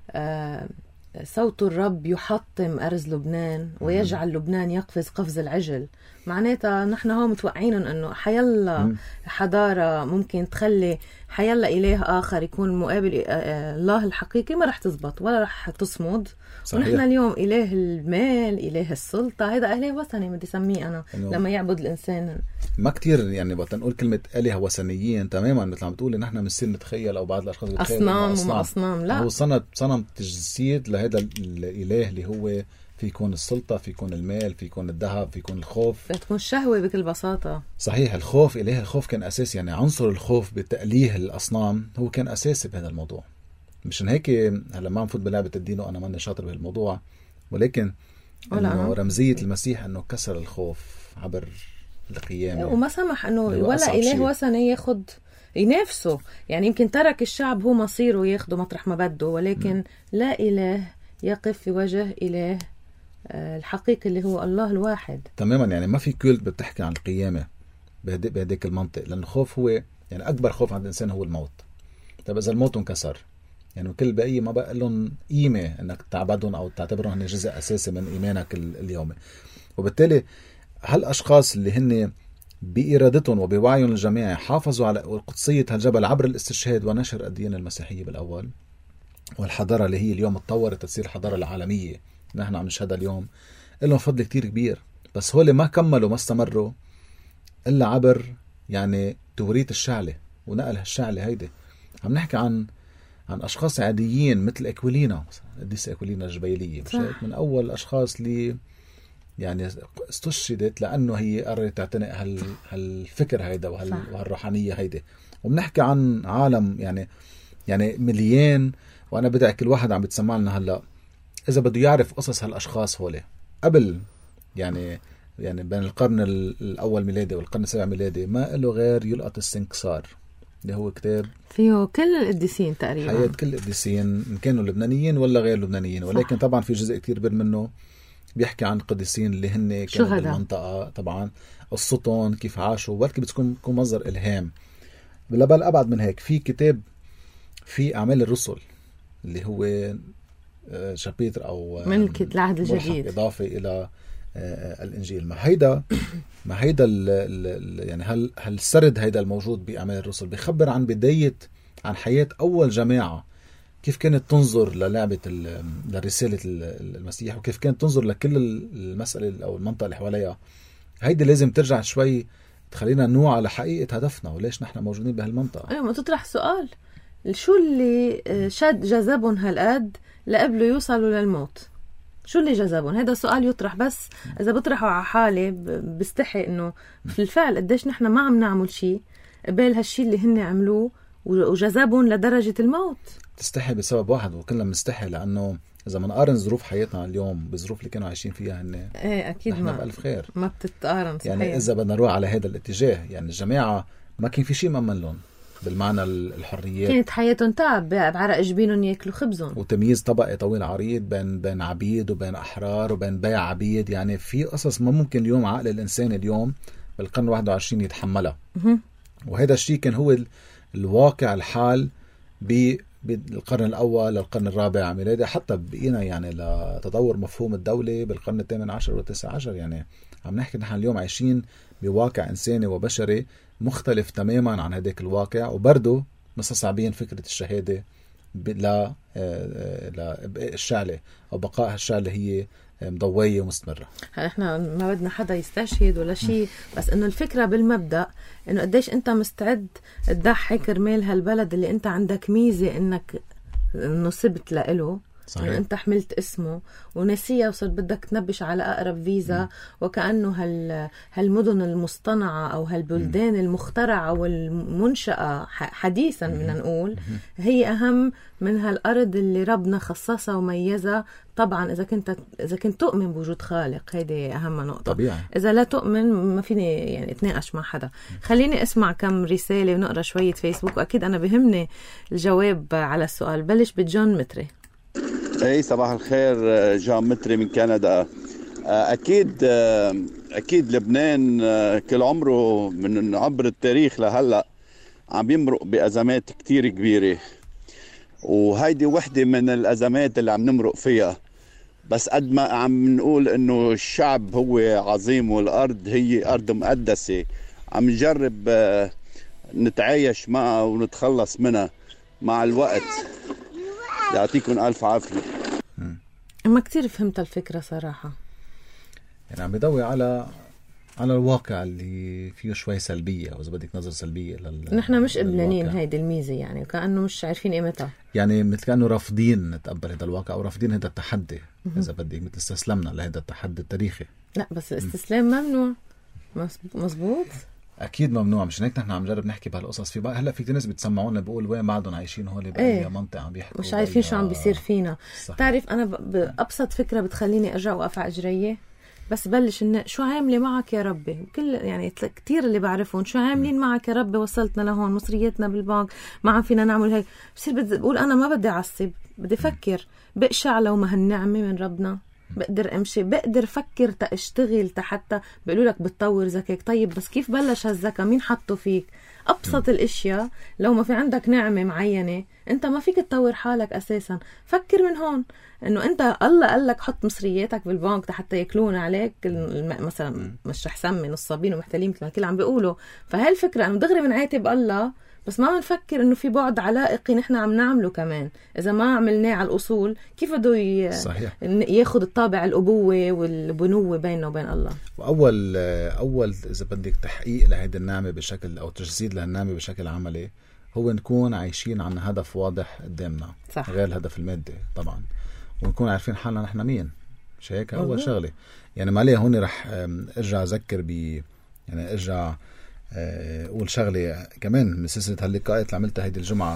صوت الرب يحطم أرز لبنان ويجعل لبنان يقفز قفز العجل، معناتها نحن هون متوقعين انه حيلا حضارة ممكن تخلي حيلا إله آخر يكون مقابل الله الحقيقي ما رح تزبط ولا رح تصمد. ونحن اليوم إله المال، إله السلطة، هذا إله وثني بدي سميه أنا لما يعبد الإنسان. ما كتير يعني بقى نقول كلمة آلهة وثنيين تماما مثل ما بتقولي نحن بنصير نتخيل أو بعض الأشخاص بتخيل أصنام. لا، هو صنم تجسيد لهذا الإله اللي هو في يكون السلطة، في يكون المال، في يكون الذهب، في يكون الخوف، تكون الشهوة بكل بساطة. صحيح. الخوف، إله الخوف كان أساسي، يعني عنصر الخوف بتأليه الأصنام هو كان أساسي بهذا الموضوع. مشان هيك هلا ما نفوت بلعبة الدين وأنا ماني شاطر بهالموضوع، ولكن إنه رمزية المسيح إنه كسر الخوف عبر القيامة وما سمح إنه ولا إله وثني ياخد ينافسه. يعني يمكن ترك الشعب هو مصيره ياخده مطرح ما بده، ولكن لا إله يقف في وجه إله الحقيقي اللي هو الله الواحد تماما. يعني ما في كولت بتحكي عن القيامة بهديك المنطق، لأن الخوف هو يعني أكبر خوف عند الإنسان هو الموت. طب إذا الموت انكسر يعني كل بقية ما بقى لهم قيمة أنك تعبدهم أو تعتبرهم هن جزء أساسي من إيمانك اليومي. وبالتالي هالأشخاص اللي هن بإرادتهم وبوعيهم الجماعي حافظوا على قدسية هالجبل عبر الاستشهاد ونشر الديانة المسيحية بالأول، والحضارة اللي هي اليوم اتطورت تصير الحضارة العالمية نحن عم نشهدها اليوم، لهم فضل كتير كبير. بس هول ما كملوا ما استمروا إلا عبر يعني توريث الشعلة ونقل هالشعلة. هيدي عم نحكي عن عن أشخاص عاديين مثل أكويلينا مثلا، القديسة أكويلينا الجبيلية، مش هيك؟ من أول الأشخاص اللي يعني استشهدت لأنه هي قررت تعتنق هالفكر هيدا وهالروحانية هيدا. وبنحكي عن عالم يعني مليان. وأنا بدأ كل واحد عم بتسمع لنا هلأ إذا بده يعرف قصص هالأشخاص هولي قبل يعني بين القرن الأول ميلادي والقرن السابع ميلادي، ما له غير يلقط السنكسار اللي هو كتاب فيه كل القديسين تقريبا، حياة كل القديسين إن كانوا لبنانيين ولا غير لبنانيين. ولكن طبعا في جزء كتير كبير منه بيحكي عن قديسين اللي هن كانوا بالمنطقة، طبعا قصتهم كيف عاشوا، وبلكي بتكون مصدر إلهام. بل أبعد من هيك، في كتاب في أعمال الرسل اللي هو شابيتر أو ملكة العهد الجديد إضافة إلى الإنجيل. ما هيدا يعني هالسرد هيدا الموجود بأعمال الرسل بيخبر عن بداية عن حياة أول جماعة، كيف كانت تنظر لرسالة المسيح، وكيف كانت تنظر لكل المسألة أو المنطقة اللي حواليها. هيدا لازم ترجع شوي تخلينا نوع على حقيقة هدفنا وليش نحن موجودين بهالمنطقة. أيوة، ما تطرح سؤال شو اللي جذبهم هالقد لقبلوا يوصلوا للموت؟ شو اللي جذبهم؟ هذا سؤال يطرح، بس إذا بطرحه على حالي بستحي إنه في الفعل قديش نحن ما عم نعمل شيء قبل هالشي اللي هن عملوه وجذبهم لدرجة الموت. تستحي بسبب واحد، وكلنا بنستحي لأنه إذا ما نقارن ظروف حياتنا اليوم بالظروف اللي كانوا عايشين فيها هن، إيه أكيد نحن بألف خير، ما بتتقارن. صحيح. يعني إذا بدنا نروح على هذا الاتجاه، يعني الجماعة ما كان في شيء مأمن لهم بالمعنى الحريات، كانت حياتهم تعب بعرق جبينهم ياكلوا خبزهم، وتمييز طبقي طويل عريض بين عبيد وبين أحرار وبين بيع عبيد. يعني في قصص ما ممكن اليوم عقل الإنسان اليوم بالقرن 21 يتحملها. وهذا الشيء كان هو الواقع الحال بالقرن الأول للقرن الرابع ميلادي، حتى بقينا يعني لتطور مفهوم الدولة بالقرن الثامن عشر والتاسع عشر. يعني عم نحكي نحن اليوم عايشين بواقع إنساني وبشري مختلف تماما عن هذاك الواقع، وبرضه مستصعبين فكرة الشهادة الشعلة أو بقاء الشعلة هي مضوية ومستمرة. احنا ما بدنا حدا يستشهد ولا شيء، بس انه الفكرة بالمبدأ انه قديش انت مستعد تضحي كرمال هالبلد اللي انت عندك ميزة انك نصبت لإله. صحيح. إنه أنت حملت اسمه ونسيه وصرت بدك تنبش على أقرب فيزا، وكأنه هالمدن المصطنعة أو هالبلدان المخترعة والمنشأة حديثا بدنا نقول هي أهم من هالأرض اللي ربنا خصصها وميزها. طبعا إذا كنت تؤمن بوجود خالق، هيدي أهم نقطة. طبيعي. إذا لا تؤمن ما فيني يعني اتناقش مع حدا. خليني أسمع كم رسالة ونقرأ شوية فيسبوك، وأكيد أنا بهمني الجواب على السؤال. بلش بجون متري. اي صباح الخير، جون متري من كندا. اكيد لبنان كل عمره من عبر التاريخ لهلا عم يمرق بازمات كتير كبيره، وهيدي وحده من الازمات اللي عم نمرق فيها. بس قد ما عم نقول انه الشعب هو عظيم والارض هي ارض مقدسه، عم نجرب نتعايش معها ونتخلص منها مع الوقت. يعطيكم ألف عافية. ما كتير فهمت الفكرة صراحة. يعني عم بدوي على الواقع اللي فيه شوي سلبية، أو إذا بدك نظر سلبية نحن مش قبلانين هيدي الميزة، يعني وكأنه مش عارفين قيمتها، يعني مثل كأنه رافضين نتقبل هذا الواقع أو رافضين هذا التحدي. إذا بدك مثل استسلمنا لهذا التحدي التاريخي. لا بس الاستسلام ممنوع. مزبوط، اكيد ممنوع. مش هيك نحن عم نجرب نحكي بهالقصص. في بقى هلا في كثير ناس بتسمعونا بقول وين بعدهم عايشين هول بأي منطقه عم بيحكوا، مش عارفين شو عم بيصير فينا. صحيح. تعرف انا بابسط فكره بتخليني ارجع واقف على اجريه، بس بلش إن شو عامله معك يا ربي. كل يعني كتير اللي بعرفهم شو عاملين معك يا ربي، وصلتنا لهون، مصرياتنا بالبنك ما عم فينا نعمل هيك. بصير بقول انا ما بدي اعصب، بدي افكر بقشع لو ما هالنعمه من ربنا بقدر امشي، بقدر فكر تاشتغل حتى بيقولوا لك بتطور ذكاك. طيب بس كيف بلش هالذكاء؟ مين حطه فيك؟ ابسط الاشياء. لو ما في عندك نعمه معينه انت ما فيك تطور حالك اساسا. فكر من هون انه انت الله قال لك حط مصرياتك بالبنك حتى ياكلون عليك مثلا، مش رح سمي نصابين ومحتلين مثل ما الكل عم بيقولوا. فهالفكره انه دغري بنعاتب الله، بس ما بنفكر انه في بعد علائقي نحن عم نعمله كمان. اذا ما عملناه على الاصول كيف بده ياخذ الطابع الابوه والبنوه بيننا وبين الله. واول اذا بدك تحقيق لهيدي النعمه بشكل او تجسيد لهالنعمه بشكل عملي هو نكون عايشين عن هدف واضح قدامنا، صح. غير الهدف المادي طبعا، ونكون عارفين حالنا نحن مين. مش هيك أول شغلة يعني. ما عليه هون رح أرجع أذكر يعني أرجع أقول شغلة كمان من سلسلة هاللقاءات اللي عملتها هيدي الجمعة.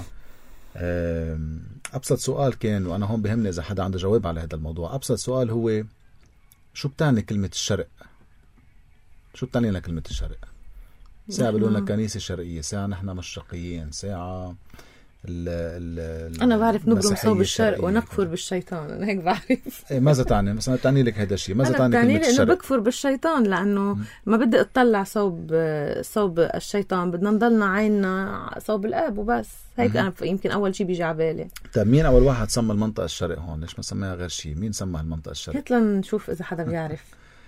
أبسط سؤال كان، وأنا هون بهمني إذا حدا عنده جواب على هذا الموضوع. أبسط سؤال هو شو بتعني كلمة الشرق؟ شو بتعني لنا كلمة الشرق؟ ساعة بيقولون لك كنيسة شرقية، ساعة نحن مشرقيين، ساعة أنا بعرف نبرم صوب الشرق ونكفر بالشيطان. أنا هيك بعرف. ماذا تعني؟ مثلا تعني لك هذا الشيء؟ ماذا تعني كلمة الشرق؟ إنه بكفر بالشيطان، لأنه ما بدي أطلع صوب الشيطان، بدنا نضلنا عيننا صوب الآب وبس. هيك أنا يمكن أول شيء بيجي على بالي. طيب مين أول واحد سمى المنطقة الشرق هون؟ ليش ما سميها غير شيء؟ مين سمى المنطقة الشرق؟ هات لنشوف إذا حدا بيعرف.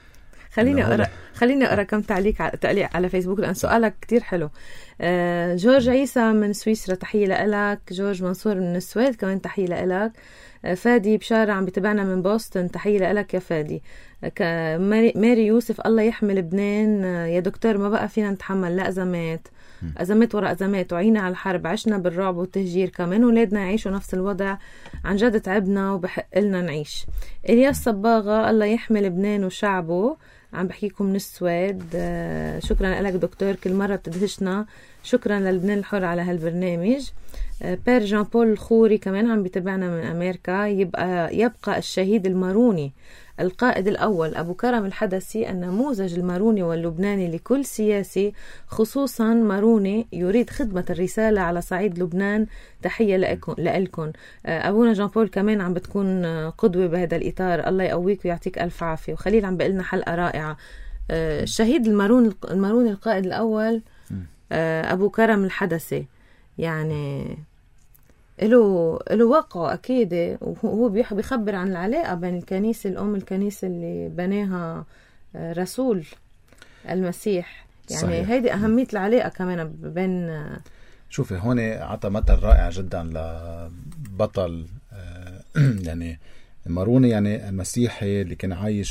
خليني أقرأ كم تعليق على فيسبوك، لأن سؤالك كتير حلو. جورج عيسى من سويسرا، تحية لإلك. جورج منصور من السويد كمان تحية لإلك. فادي بشارة عم بتابعنا من بوسطن، تحية لإلك يا فادي. ماري يوسف، الله يحمي لبنان يا دكتور، ما بقى فينا نتحمل لا أزمات ورا أزمات، وعينا على الحرب، عشنا بالرعب والتهجير، كمان ولادنا يعيشوا نفس الوضع، عن جد تعبنا وبحق لنا نعيش. إلياس صباغة، الله يحمي لبنان وشعبه، عم بحكيكم من السويد. شكرا لك دكتور، كل مرة بتدهشنا. شكرا للبنان الحر على هالبرنامج. بير جان بول الخوري كمان عم بيتابعنا من أمريكا. يبقى الشهيد الماروني القائد الأول أبو كرم الحدثي النموذج الماروني واللبناني لكل سياسي، خصوصا ماروني يريد خدمة الرسالة على صعيد لبنان. تحية لألكن. أبونا جان بول كمان عم بتكون قدوة بهذا الإطار. الله يقويك ويعطيك ألف عافية. وخليل عم بقلنا حلقة رائعة. الشهيد الماروني القائد الأول أبو كرم الحدثي، يعني له وقع أكيد، وهو بيخبر عن العلاقة بين الكنيسة الأم، الكنيسة اللي بناها رسول المسيح، يعني صحيح. هيدي أهمية العلاقة كمان بين. شوفي هون عطى مثل رائع جدا لبطل يعني ماروني، يعني المسيحي اللي كان عايش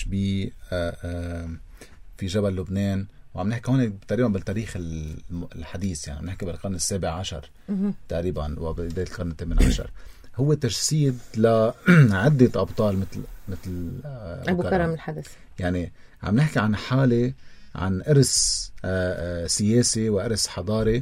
في جبل لبنان، وعم نحكي هون تقريبا بالتاريخ الحديث، يعني عم نحكي بالقرن السابع عشر تقريبا وبداية القرن الثامن عشر. هو تجسيد لعدة أبطال مثل أبو كرم الحدث. يعني عم نحكي عن حالة، عن إرث سياسي وإرث حضاري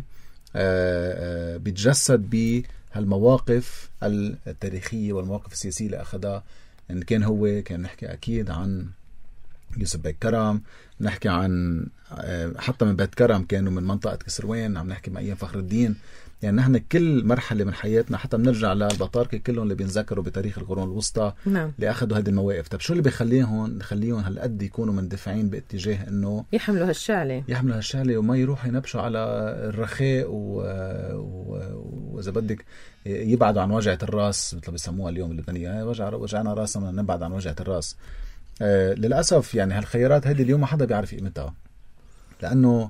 بيتجسد بهالمواقف التاريخية والمواقف السياسية اللي أخذها. إن كان نحكي أكيد عن يوسف بيك كرم، نحكي عن حتى من بيت كرم كانوا من منطقة كسروان، عم نحكي مع أيام فخر الدين. يعني نحن كل مرحلة من حياتنا حتى بنرجع للبطاركة كلهم اللي بينذكروا بتاريخ القرون الوسطى اللي أخذوا هذه المواقف. طب شو اللي بيخليهم هالقد يكونوا مندفعين باتجاه إنه يحملوا هالشعلة وما يروحوا ينبشوا على الرخاء وإذا بدك يبعدوا عن وجعة الراس مثل بيسموها اليوم اللبنانية، وجعنا راسنا نبعد عن وجعة الراس. للأسف يعني هالخيارات هذه اليوم ما حدا بيعرف قيمتها، لأنه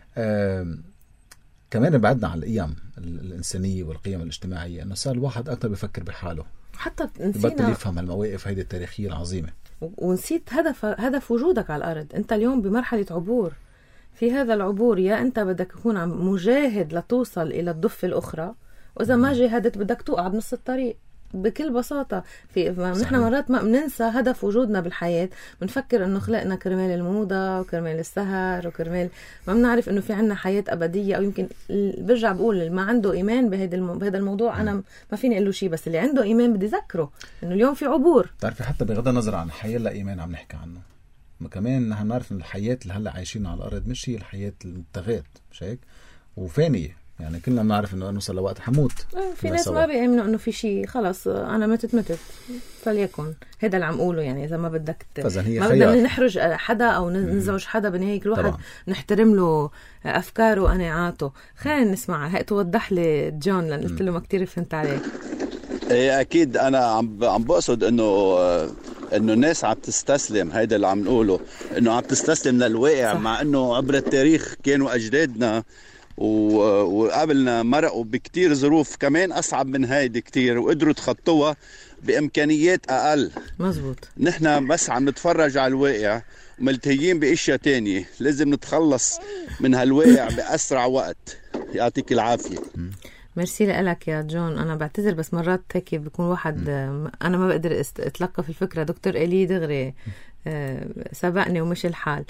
كمان بعدنا عن القيم الإنسانية والقيم الاجتماعية، إنه صار الواحد أكتر بيفكر بحاله، حتى بطل يفهم هالمواقف هيدي التاريخية العظيمة، ونسيت هدف وجودك على الأرض. أنت اليوم بمرحلة عبور، في هذا العبور يا أنت بدك تكون مجاهد لتوصل إلى الضفة الأخرى، وإذا ما جاهدت بدك توقع بنص الطريق بكل بساطة. نحن مرات ما بننسى هدف وجودنا بالحياة، بنفكر انه خلقنا كرمال الموضة وكرمال السهر وكرمال ما بنعرف انه في عنا حياة ابدية. او يمكن برجع بقول اللي ما عنده ايمان بهذا الموضوع انا ما فيني اقول له شيء، بس اللي عنده ايمان بدي ذكره انه اليوم في عبور. تعرفي حتى بغض النظر عن حياة لا ايمان عم نحكي عنه، كمان نحن نعرف ان الحياة اللي هلا عايشين على الارض مش هي الحياة المبتغاة، مش هيك؟ وفانية، يعني كلنا بنعرف انه نوصل لوقت حموت. في ناس ما بيؤمنوا انه في شيء خلص انا متت فليكن هذا اللي عم قوله. يعني اذا ما بدك ما بدنا نحرج حدا او نزعج حدا، بنهاية كل واحد نحترم له افكاره وقناعاته. خلينا نسمعها، هي توضح لي جون لان قلت له ما كتير فهمت عليه. ايه اكيد انا عم بقصد انه الناس عم تستسلم، هيدا اللي عم نقوله، انه عم تستسلم للواقع، مع انه عبر التاريخ كانوا اجدادنا وقبلنا مرقوا بكتير ظروف كمان أصعب من هيدي كتير، وقدروا تخطوها بإمكانيات أقل. مزبوط. نحن بس عم نتفرج على الواقع وملتهيين بإشياء تانية. لازم نتخلص من هالواقع بأسرع وقت. يعطيك العافية. ميرسي لك يا جون. أنا بعتذر بس مرات هيك بيكون واحد أنا ما بقدر أتلقى في الفكرة. دكتور إلي دغري سبقني ومش الحال.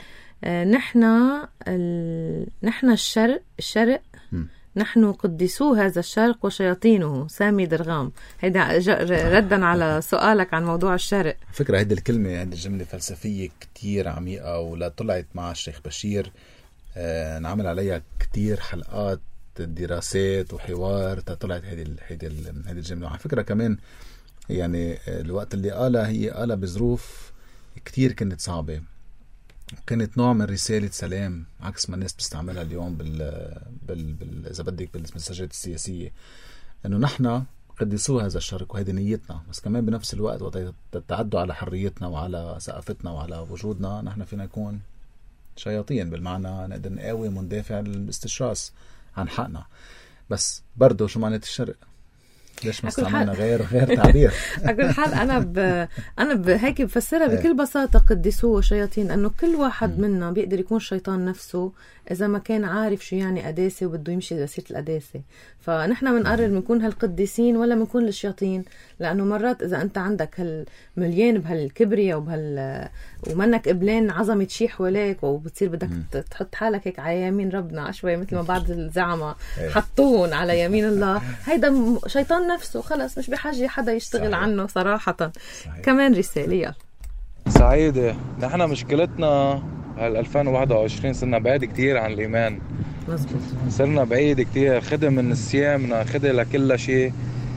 نحن الشرق نحن قدسو هذا الشرق وشياطينه. سامي درغام. هيدا ردا على سؤالك عن موضوع الشرق. فكرة هيدي الكلمة، هيدي الجملة فلسفية كتير عميقة، ولا طلعت مع الشيخ بشير نعمل عليها كتير حلقات دراسات وحوار طلعت هيدي الجملة. وعلى فكرة كمان يعني الوقت اللي قالها هي قالها بظروف كتير كانت صعبة، كانت نوع من رسالة سلام عكس ما الناس بتستعملها اليوم إذا بدك بالمساجات السياسية، إنه نحن قدسوا هذا الشرق وهذه نيتنا، بس كمان بنفس الوقت وقت تتعدوا على حريتنا وعلى ثقافتنا وعلى وجودنا نحن فينا نكون شياطين، بالمعنى نقدر نقاوم وندافع الاستشراس عن حقنا. بس برضو شو معنات الشرق؟ ليش ما استعملنا غير تعبير؟ أقول حال أنا هيك بفسرها بكل بساطة قدسوه شياطين، أنه كل واحد منا بيقدر يكون شيطان نفسه إذا ما كان عارف شو يعني قداسة وبده يمشي بسيرة القداسة. فنحن بنقرر بنكون هالقديسين ولا بنكون الشياطين، لأنه مرات إذا أنت عندك مليان بهالكبرية ومنك قبلين عظمة شي حواليك وبتصير بدك تحط حالك هيك على يمين ربنا عشوائي مثل ما بعض الزعماء حطون على يمين الله، هيدا شيطان نفسه خلص مش بحاجة حدا يشتغل صحيح. عنه صراحة صحيح. كمان رسالة سعيدة. نحن مشكلتنا 2021 صرنا بعيد كتير عن الإيمان. مزبوط. صرنا بعيد كتير، خدم من نسيامنا، خدم لكل شيء.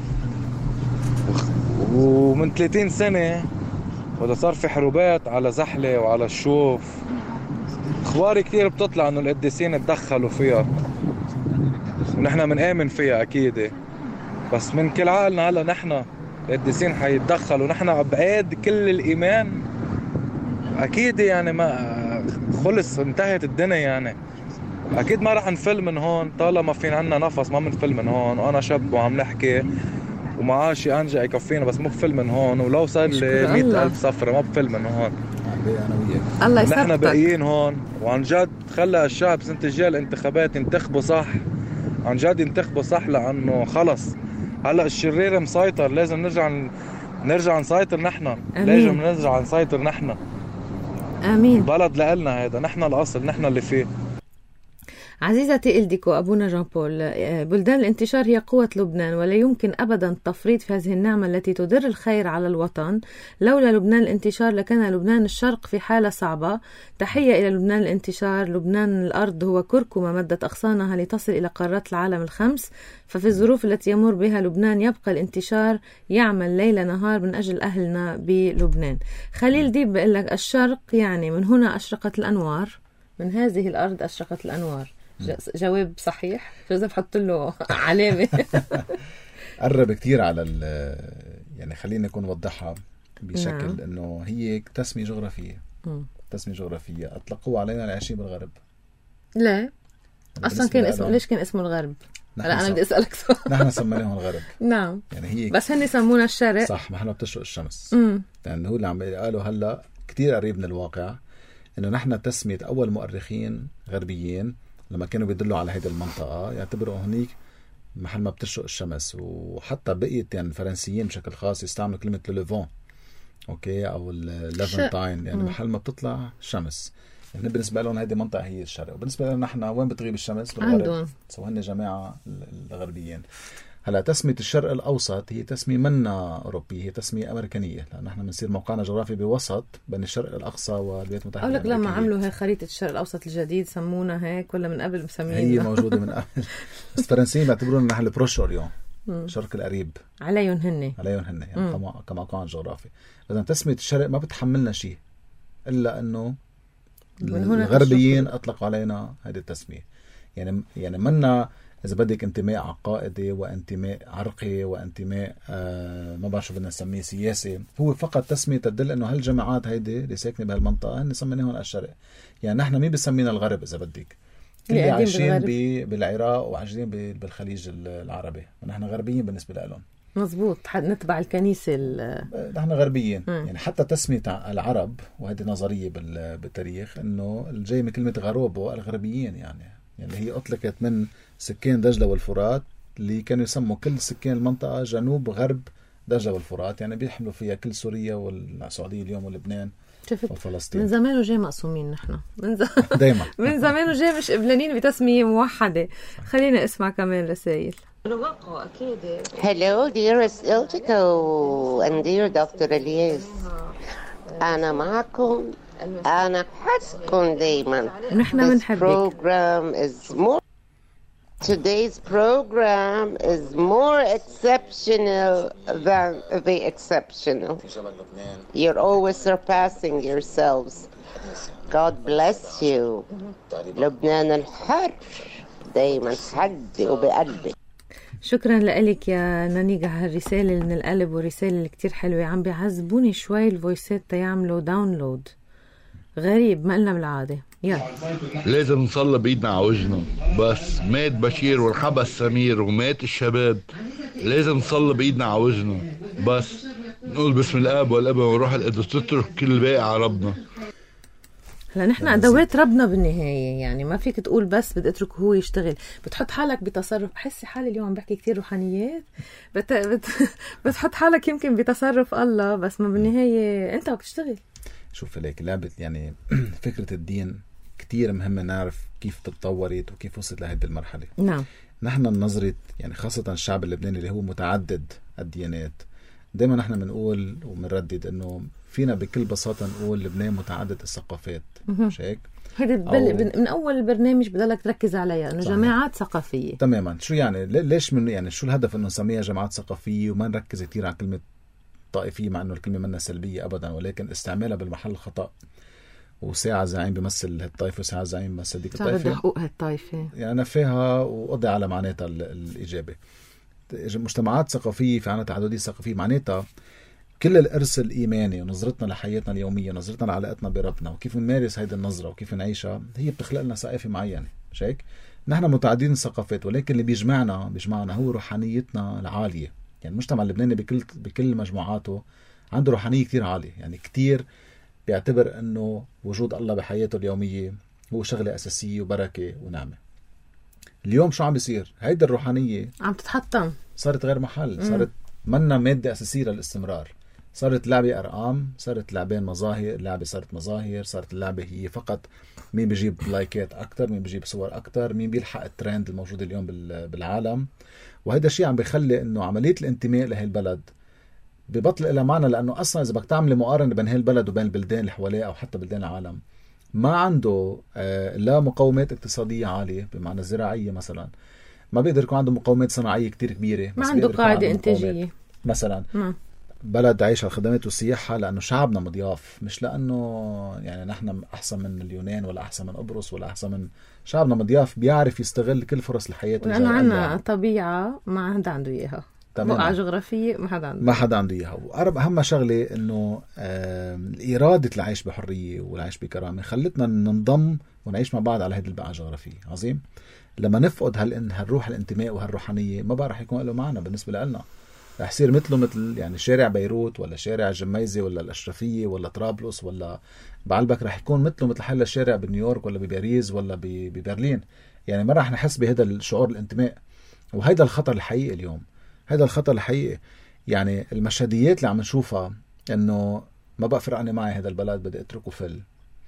ومن 30 سنة وده صار في حروبات على زحلة وعلى الشوف، اخبار كتير بتطلع انه القديسين تدخلوا فيها ونحن منآمن فيها اكيد، بس من كل عقلنا هلا نحن القديسين حيتدخلوا، نحن بعيد كل الايمان اكيد، يعني ما خلص انتهت الدنيا، يعني اكيد ما رح نفل من هون طالما في عنا نفس، ما منفل من هون. وانا شاب وعم نحكي ومعاشي انجا يكفينا، بس مو بفل من هون، ولو صار لي 100,000 صفرة ما بفل من هون. الله يسعدك. نحن باقيين هون، وعن جد خلى الشعب سنة الجاي الانتخابات ينتخبوا صح، عن جد ينتخبوا صح، لانه خلص هلا الشرير مسيطر، لازم نرجع نسيطر نحن. لازم نرجع نسيطر نحن. امين. البلد لنا هذا، نحن الاصل، نحن اللي فيه. عزيزتي إلديكو أبونا جان بول، بلدان الانتشار هي قوة لبنان، ولا يمكن أبدا التفريط في هذه النعمة التي تدر الخير على الوطن. لولا لبنان الانتشار لكان لبنان الشرق في حالة صعبة. تحية إلى لبنان الانتشار. لبنان الأرض هو كركمة مدت أغصانها لتصل إلى قارات العالم الخمس، ففي الظروف التي يمر بها لبنان يبقى الانتشار يعمل ليل نهار من أجل أهلنا بلبنان. خليل ديب بقول لك الشرق يعني من هنا أشرقت الأنوار، من هذه الأرض أشرقت الأنوار. جواب صحيح؟ جوزيف حط له علامة. قرب كتير على يعني خلينا نكون وضحها بشكل انه هي تسمية جغرافية. تسمية جغرافية اطلقوها علينا العايشين بالغرب. لا اصلا كان اسمه، ليش كان اسمه الغرب؟ هلا انا بدي اسالك سؤال. نحن سميناهم الغرب. نعم يعني هي بس هن يسمونا الشرق. صح، ما احنا بتشرق الشمس. لانه هو اللي عم قالوا هلا كتير قريب من الواقع، انه نحن تسمية اول مؤرخين غربيين لما كانوا بيدلوا على هيدا المنطقة يعتبروا هنيك محل ما بتشرق الشمس. وحتى بقيت يعني الفرنسيين بشكل خاص يستعملوا كلمة لوليفون، اوكي، او الليفنتاين، يعني محل ما بتطلع الشمس. يعني بالنسبة لهم هيدي منطقة هي الشرق، وبالنسبة لنا نحن وين بتغيب الشمس؟ بالغرب. سو هن جماعة الغربيين. هلا تسمية الشرق الأوسط هي تسمية منا أوروبية، هي تسمية أمريكانية، لأن نحن بنصير موقعنا جغرافي بوسط بين الشرق الأقصى والولايات المتحدة الأمريكية. أقول لك لما عملوا هاي خريطة الشرق الأوسط الجديد سمونا هيك ولا من قبل مسمينها؟ هي موجودة من قبل. بس الفرنسيين بيعتبرونا نحن البروش أوريون، الشرق القريب عليهم هن يعني كموقع جغرافي. إذا تسمية الشرق ما بتحملنا شيء إلا إنه الغربيين أطلقوا علينا هذه التسمية. يعني منا إذا بدك انتماء عقائدي وانتماء عرقي وانتماء ما بعرف شو بدنا نسميه سياسي، هو فقط تسمية تدل إنه هالجماعات هيدي اللي ساكنة بهالمنطقة هن سميناهم الشرق. يعني نحن مين بسمينا الغرب إذا بدك؟ كل عايشين بالعراق وعايشين بالخليج العربي، ونحن غربيين بالنسبة لهم. مزبوط، نتبع الكنيسة نحن غربيين. يعني حتى تسمية العرب، وهذه نظرية بالتاريخ، إنه الجاي من كلمة غروبو الغربيين، يعني هي أطلقت من سكان دجلة والفرات اللي كانوا يسموا كل سكان المنطقة جنوب غرب دجلة والفرات، يعني بيحملوا فيها كل سوريا والسعودية اليوم ولبنان وفلسطين. من زمان وجاي مقسومين نحن دايما من زمان وجاي مش قبلانين بتسمية موحدة. خلينا اسمع كمان رسائل. Hello dearest Iltico and dear Dr. Elias. أنا معكم، أنا بحسكم دايما. نحن بنحبك. Today's program is more exceptional than the exceptional. You're always surpassing yourselves. God bless you. لبنان الحر دايما حدي وبقلبي. شكرا لك يا نانيجا هالرسالة من القلب، ورسالة اللي كتير حلوة. عم بيعذبوني شوي الفويسات تيعملوا داونلود، غريب ما قلنا بالعادة. يلا لازم نصلي بإيدنا على وجهنا، بس مات بشير وانحبس سمير ومات الشباب، لازم نصلي بإيدنا على وجهنا، بس نقول بسم الآب والابن والروح القدس، تترك كل الباقي على ربنا. هلا نحن ادوات ربنا بالنهايه، يعني ما فيك تقول بس بدي اترك هو يشتغل، بتحط حالك بتصرف. بحس حالي اليوم عم بحكي كتير روحانيات، بتحط حالك يمكن بتصرف الله، بس ما بالنهايه انت بتشتغل. شوف ليك لعبة يعني فكرة الدين كتير مهمة نعرف كيف تطورت وكيف وصلت لهذه المرحلة. نعم. نحن النظرة يعني خاصة الشعب اللبناني اللي هو متعدد الديانات، دايما نحن بنقول وبنردد انه فينا بكل بساطة نقول لبنان متعدد الثقافات، مش هيك؟ هيدي من اول البرنامج بدك تركز عليها انه جماعات ثقافية. تماما. شو يعني ليش من يعني شو الهدف انه نسميها جماعات ثقافية وما نركز كتير على كلمة طائفية، مع انه الكلمة منها سلبية ابدا، ولكن استعمالها بالمحل الخطأ. وساعة زعيم بيمثل هالطائفة وساعة زعيم بيمثل ديك الطائفة، حقوق هالطائفة يعني نفاها وقضي على معناتها الإيجابي. مجتمعات ثقافية في عنا تعددية ثقافية، معناتها كل الإرث الإيماني ونظرتنا لحياتنا اليومية، نظرتنا لعلاقتنا بربنا وكيف نمارس هيدي النظرة وكيف نعيشها، هي بتخلق لنا ثقافة معينة، مش هيك؟ نحن متعددين الثقافات، ولكن اللي بيجمعنا هو روحانيتنا العالية. يعني المجتمع اللبناني بكل مجموعاته عنده روحانية كتير عالية، يعني كتير بيعتبر انه وجود الله بحياته اليومية هو شغلة أساسية وبركة ونعمة. اليوم شو عم بيصير؟ هيدي الروحانية عم تتحطم، صارت غير محل، صارت منا مادة أساسية للاستمرار، صارت لعبة أرقام، صارت لعبين مظاهر، اللعبة صارت مظاهر، صارت اللعبة هي فقط مين بيجيب لايكات أكتر، مين بيجيب صور أكتر، مين بيلحق الترند الموجود اليوم بالعالم. وهذا الشيء عم بيخلي إنه عملية الانتماء لهي البلد ببطل إلى معنى، لأنه أصلا إذا بدك تعمل مقارنة بين هاي البلد وبين البلدان اللي حواليه أو حتى بلدان العالم، ما عنده لا مقومات اقتصادية عالية بمعنى الزراعية مثلا، ما بيقدر يكون عنده مقومات صناعية كتير كبيرة، ما عنده قاعدة إنتاجية مثلا. بلد عايش على الخدمات والسياحة، لأنه شعبنا مضياف، مش لأنه يعني نحن أحسن من اليونان ولا أحسن من قبرص ولا أحسن من شعبنا مضياف، بيعرف يستغل كل فرص الحياة، لأنه عنا طبيعة ما حدا عنده إياها، بقعة جغرافية ما حدا عنده إياها. وأهم شغلة إنه إرادة العيش بحرية والعيش بكرامة خلتنا ننضم ونعيش مع بعض على هذه البقعة الجغرافية. عظيم. لما نفقد هالروح الانتماء وهالروحانية ما بقى رح يكون له معنى بالنسبة لنا، رح يصير مثل يعني شارع بيروت ولا شارع الجميزة ولا الأشرفية ولا طرابلس ولا بعلبك، رح يكون مثل حل الشارع بنيويورك ولا بباريس ولا ببرلين. يعني ما رح نحس بهذا الشعور الانتماء، وهيدا الخطر الحقيقي اليوم. هذا الخطر الحقيقي. يعني المشهديات اللي عم نشوفها انه ما بقى فرقني معي هذا البلد بدي اتركه فل،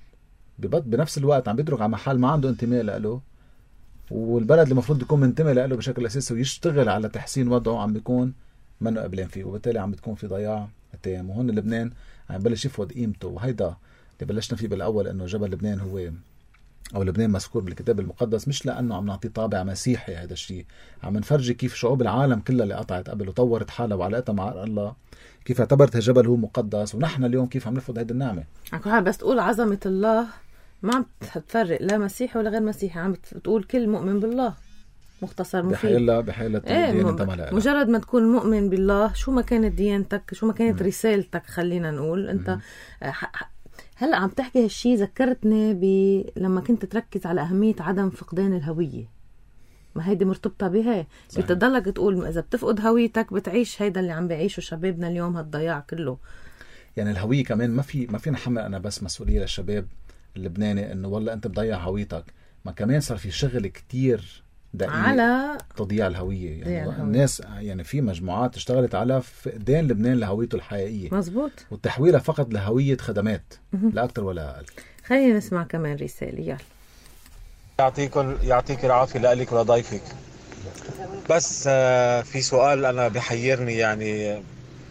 بنفس الوقت عم بيترك على محل ما عنده انتماء له، والبلد اللي المفروض يكون منتمي له بشكل اساسي ويشتغل على تحسين وضعه عم بيكون منه قبلين فيه، وبالتالي عم بتكون في ضياع تام. وهون لبنان عم بلش يفقد قيمته، وهيدا اللي بلشنا فيه بالاول، انه جبل لبنان هو أو لبنان مذكور بالكتاب المقدس مش لأنه عم نعطي طابع مسيحي، هذا الشيء عم نفرجي كيف شعوب العالم كلها اللي قطعت قبل وطورت حالها وعلاقتها مع الله كيف اعتبرت الجبل هو مقدس، ونحن اليوم كيف عم نرفض هذه النعمة. بس تقول عظمة الله ما عم تفرق لا مسيحي ولا غير مسيحي، عم تقول كل مؤمن بالله، مختصر مفيد. بحيلة ديانة مجرد ما تكون مؤمن بالله شو ما كانت ديانتك، شو ما كانت رسالتك، خلينا نقول انت هلأ عم تحكي هالشي ذكرتني لما كنت تركز على أهمية عدم فقدان الهوية. ما هيدي مرتبطة بها، بتضلك تقول إذا بتفقد هويتك بتعيش هيدا اللي عم بيعيشه شبابنا اليوم، هالضياع كله. يعني الهوية كمان ما في نحمل أنا بس مسؤولية للشباب اللبناني إنه والله أنت بضيع هويتك، ما كمان صار في شغل كتير دقيق على تضييع الهوية. يعني الهوية. الناس يعني في مجموعات اشتغلت على فقدان لبنان لهويته الحقيقية، مزبوط، وتحويلها فقط لهوية خدمات لا أكتر ولا أقل. خلينا نسمع كمان رسالة. يلا. يعطيك العافية لك ولضيفك. بس في سؤال أنا بحيرني، يعني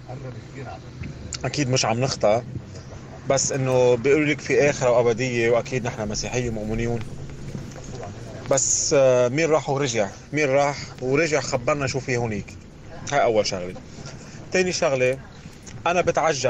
أكيد مش عم نخطأ، بس إنه بيقولوا لك في آخرة وأبدية، وأكيد نحن مسيحيين مؤمنين، بس مين راح ورجع؟ مين راح ورجع خبرنا شو في هونيك؟ هاي أول شغلة. تاني شغلة، أنا بتعجب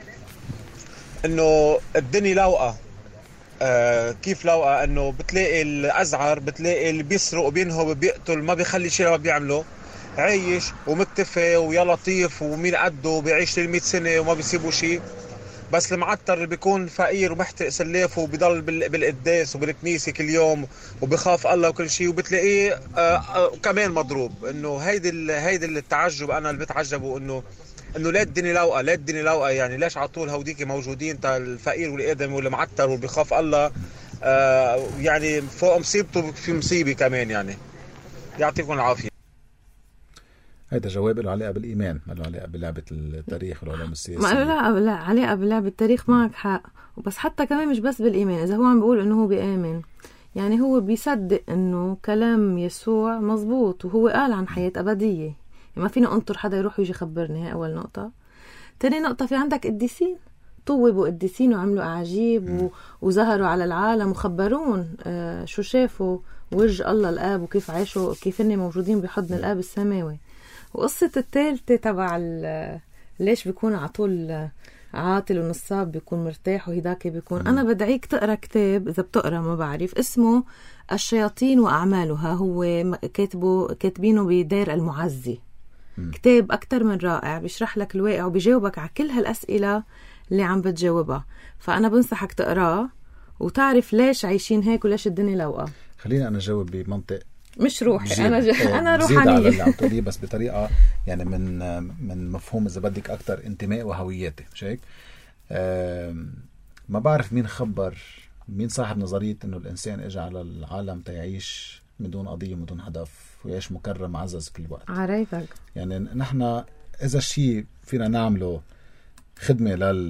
إنه الدنيا لوقة. كيف لوقة؟ إنه بتلاقي الأزعر، بتلاقي اللي بيسرق بينهب بيقتل، ما بيخلي شيء ما بيعمله، عايش ومكتفي ويا لطيف ومين قده بيعيش 100 سنة وما بيسيبوا شيء. بس المعتر اللي بيكون فقير ومحتق سلافه وبيضل بالقداس وبالكنيسة كل يوم وبخاف الله وكل شيء، وبتلاقيه كمان مضروب. انه هيدي التعجب انا اللي بتعجبه، انه لا الدنيا لوقة، لا الدنيا لوقة. يعني ليش على طول هوديك موجودين، تا الفقير والادم والمعتر واللي بخاف الله يعني فوق مصيبته في مصيبة كمان. يعني يعطيكم العافية. هذا جواب له علاقة بالإيمان، ما له علاقة بلعبة التاريخ والعلوم السياسية. ما لا علاقة بلعبة التاريخ، معك حق. وبس حتى كمان مش بس بالإيمان، إذا هو عم بيقول إنه هو بيآمن، يعني هو بيصدق إنه كلام يسوع مزبوط، وهو قال عن حياة أبدية. يعني ما فينا أنطر حدا يروح يجي يخبرني. هاي أول نقطة. تاني نقطة، في عندك قديسين طوبوا قديسين وعملوا أعاجيب وظهروا على العالم وخبرون شو شافوا وجه الله الآب، وكيف عاشوا، كيف إني موجودين بحضن الآب السماوي. وقصة الثالثة تبع ليش بيكون عطول عاطل ونصاب بيكون مرتاح وهداك بيكون. أنا بدعيك تقرأ كتاب، إذا بتقرأ ما بعرف، اسمه الشياطين وأعمالها. هو كاتبينه بدير المعزي. كتاب أكتر من رائع، بيشرح لك الواقع وبيجاوبك على كل هالأسئلة اللي عم بتجاوبها. فأنا بنصحك تقرأ وتعرف ليش عايشين هيك وليش الدنيا لوقة. خلينا أنا جاوب بمنطق مش روحي، أنا روحانية على اللي عم تقوليه، بس بطريقة يعني من مفهوم إذا بدك أكتر انتماء وهوياتي. مش هيك؟ ما بعرف مين صاحب نظرية إنه الإنسان إجا على العالم تيعيش بدون قضية بدون هدف ويعيش مكرم معزز كل وقت. عريتك. يعني نحن إذا شيء فينا نعمله خدمة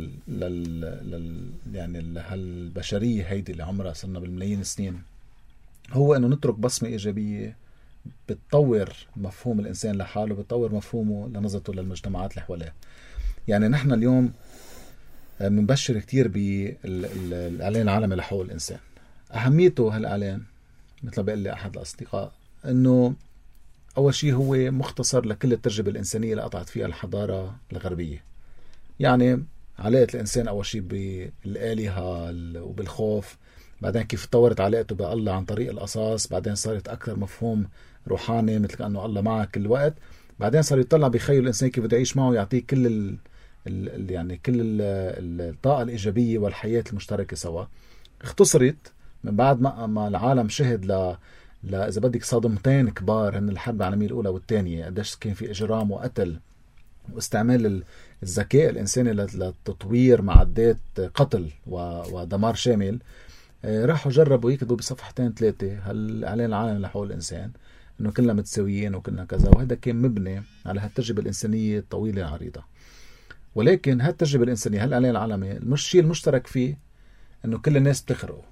يعني هالبشرية هيدي اللي عمرها صرنا بالملايين السنين، هو انه نترك بصمة ايجابية بتطور مفهوم الانسان لحاله، بتطور مفهومه لنظرته للمجتمعات اللي حواليه. يعني نحن اليوم منبشر كتير بالاعلان العالمي لحقوق الانسان. اهميته هالاعلان مثل ما بقول لي احد الاصدقاء، انه اول شيء هو مختصر لكل التجربة الانسانية اللي قطعت فيها الحضارة الغربية. يعني علاقة الانسان اول شيء بالآلهة وبالخوف، بعدين كيف تطورت علاقته بالله عن طريق القصاص، بعدين صارت أكثر مفهوم روحاني مثل كأنه الله معك كل وقت، بعدين صار يطلع بخيل الإنسان كيف بده يعيش معه، يعطيه كل يعني كل الطاقة الإيجابية والحياة المشتركة سوا. اختصرت من بعد ما العالم شهد إذا بدك صدمتين كبار، هن الحرب العالمية الأولى والثانية، قديش كان في إجرام وقتل واستعمال الذكاء الإنساني لتطوير معدات قتل ودمار شامل. راحوا جربوا يكتبوا بصفحتين 3 هالإعلان العالمي لحقوق الإنسان إنه كلنا متساويين وكلنا كذا، وهذا كان مبني على هالتجربة الإنسانية الطويلة العريضة. ولكن هالتجربة الإنسانية هالإعلان العالمي الشيء المشترك فيه إنه كل الناس بتخرقه،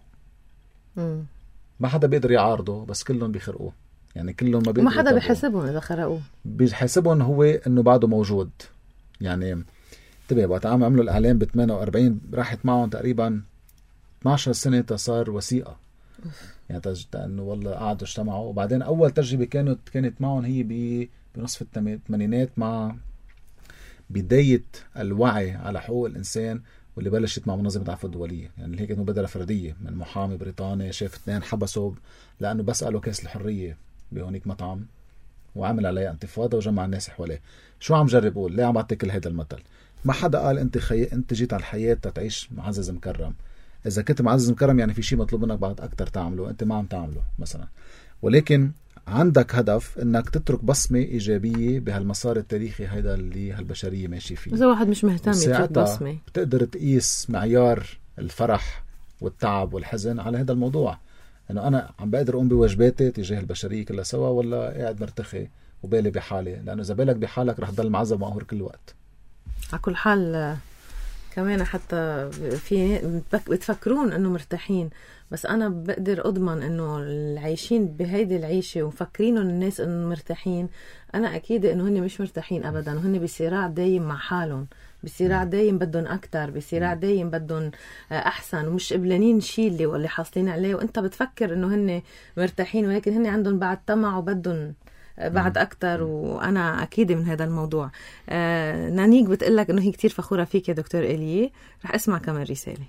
ما حدا بيقدر يعارضه، بس كلهم بيخرقوه. يعني كلهم ما ما حدا بيحسبهم إذا خرقوه، بيحسبهم هو إنه بعده موجود. يعني انتبه، وقت عملوا الإعلان ب 48 راحت معهم تقريبا 12 سنة تصار وثيقة. يعني انه والله قعدوا اجتمعوا، وبعدين اول تجربة كانت معهم هي بنصف الثمانينات مع بداية الوعي على حقوق الانسان، واللي بلشت مع منظمة العفو الدولية. يعني هي كانت مبادرة فردية من محامي بريطاني شاف 2 حبسوا لانه بس قالوا كاس الحرية بهونيك مطعم، وعمل عليه انتفاضة وجمع الناس حواليه. شو عم جرب اقول؟ ليه عم بعطيك كل هذا المثل؟ ما حدا قال انت جيت على الحياة تعيش معزز مكرم. إذا كنت معزز مكرم يعني في شيء مطلوب منك بعد أكتر تعمله، أنت ما عم تعمله مثلا. ولكن عندك هدف إنك تترك بصمة إيجابية بهالمسار التاريخي هيدا اللي هالبشرية ماشي فيه. إذا واحد مش مهتم يترك بصمة، بتقدر تقيس معيار الفرح والتعب والحزن على هذا الموضوع. انه انا عم بقدر اقوم بواجباتي تجاه البشريه كلها سوا، ولا قاعد مرتخي وبالي بحالي؟ لانه اذا بالك بحالك رح تضل معذب ومقهور كل وقت. على كل حال كمان حتى في بتفكرون انه مرتاحين، بس انا بقدر اضمن انه العايشين بهيدي العيشه ومفكرينهم الناس انه مرتاحين، انا اكيد انه هن مش مرتاحين ابدا، وهن بصراع دايم مع حالهم، بصراع دايم بدهم اكتر، بصراع دايم بدهم احسن، ومش قبلانين شيء اللي حاصلين عليه. وانت بتفكر انه هن مرتاحين، ولكن هن عندهم بعد طمع وبدهم بعد أكتر. وأنا أكيد من هذا الموضوع. نانيك بتقلك إنه هي كتير فخورة فيك يا دكتور إلي. رح أسمع كمان رسالة.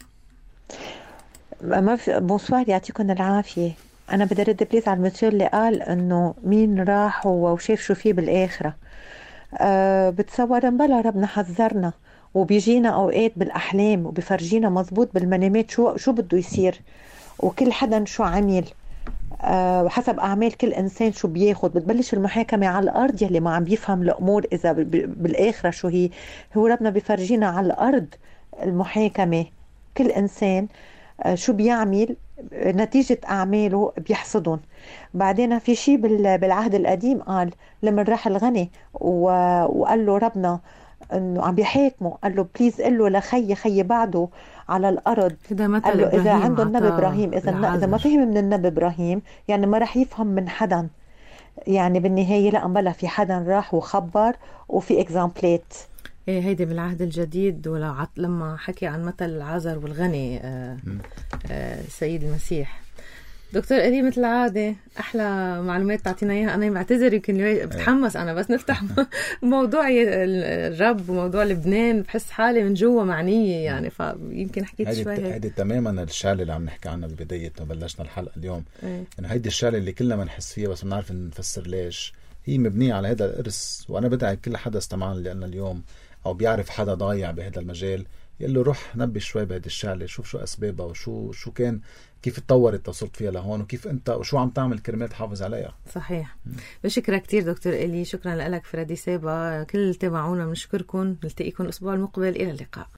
بونسوار، يعطيكم العافية. أنا بدي رد بليز على المثل اللي قال إنه مين راح وشاف شو فيه بالآخرة. بتصور بلا ربنا حذرنا وبيجينا أوقات بالأحلام وبيفرجينا مزبوط بالمنامات شو بده يصير، وكل حدا شو عمل وحسب أعمال كل إنسان شو بياخد. بتبلش المحاكمة على الأرض، يلي ما عم بيفهم الأمور إذا بالآخرة شو هو ربنا بيفرجينا على الأرض المحاكمة. كل إنسان شو بيعمل نتيجة أعماله بيحصدون. بعدين في شيء بالعهد القديم قال لما راح الغني وقال له ربنا انه عم بيحاكمه، قال له بليز قل له لخي بعده على الارض. قال له اذا عنده النبي ابراهيم، اذا ما فهم من النبي ابراهيم يعني ما راح يفهم من حدا. يعني بالنهايه لا بلا في حدا راح وخبر وفي اكزامبلات. ايه هيدي بالعهد الجديد. لما حكي عن مثل العازر والغني سيد المسيح. دكتور إلي مثل العادة أحلى معلومات تعطينا إياها. أنا بعتذر يمكن بتحمس أنا بس نفتح موضوع الرب وموضوع لبنان بحس حالي من جوا معنية يعني، فيمكن حكيت شوي هيك. هيدي تماما الشعلة اللي عم نحكي عنها ببداية ما بلشنا الحلقة اليوم. يعني هيدي الشعلة اللي كلنا بنحس فيها بس بنعرف نفسر ليش. هي مبنية على هذا الإرث، وأنا بدعي كل حدا استمعنا لأن اليوم أو بيعرف حدا ضايع بهذا المجال يقول له روح نبي شوي بهذه الشعلة، شوف شو أسبابها وشو كان كيف تطورت وصلت فيها لهون، وكيف أنت وشو عم تعمل كرمال تحافظ عليها. صحيح. بشكرك كتير دكتور إلي. شكرا لك فرادي سابا. كل تابعونا بنشكركم. نلتقيكم الأسبوع المقبل. إلى اللقاء.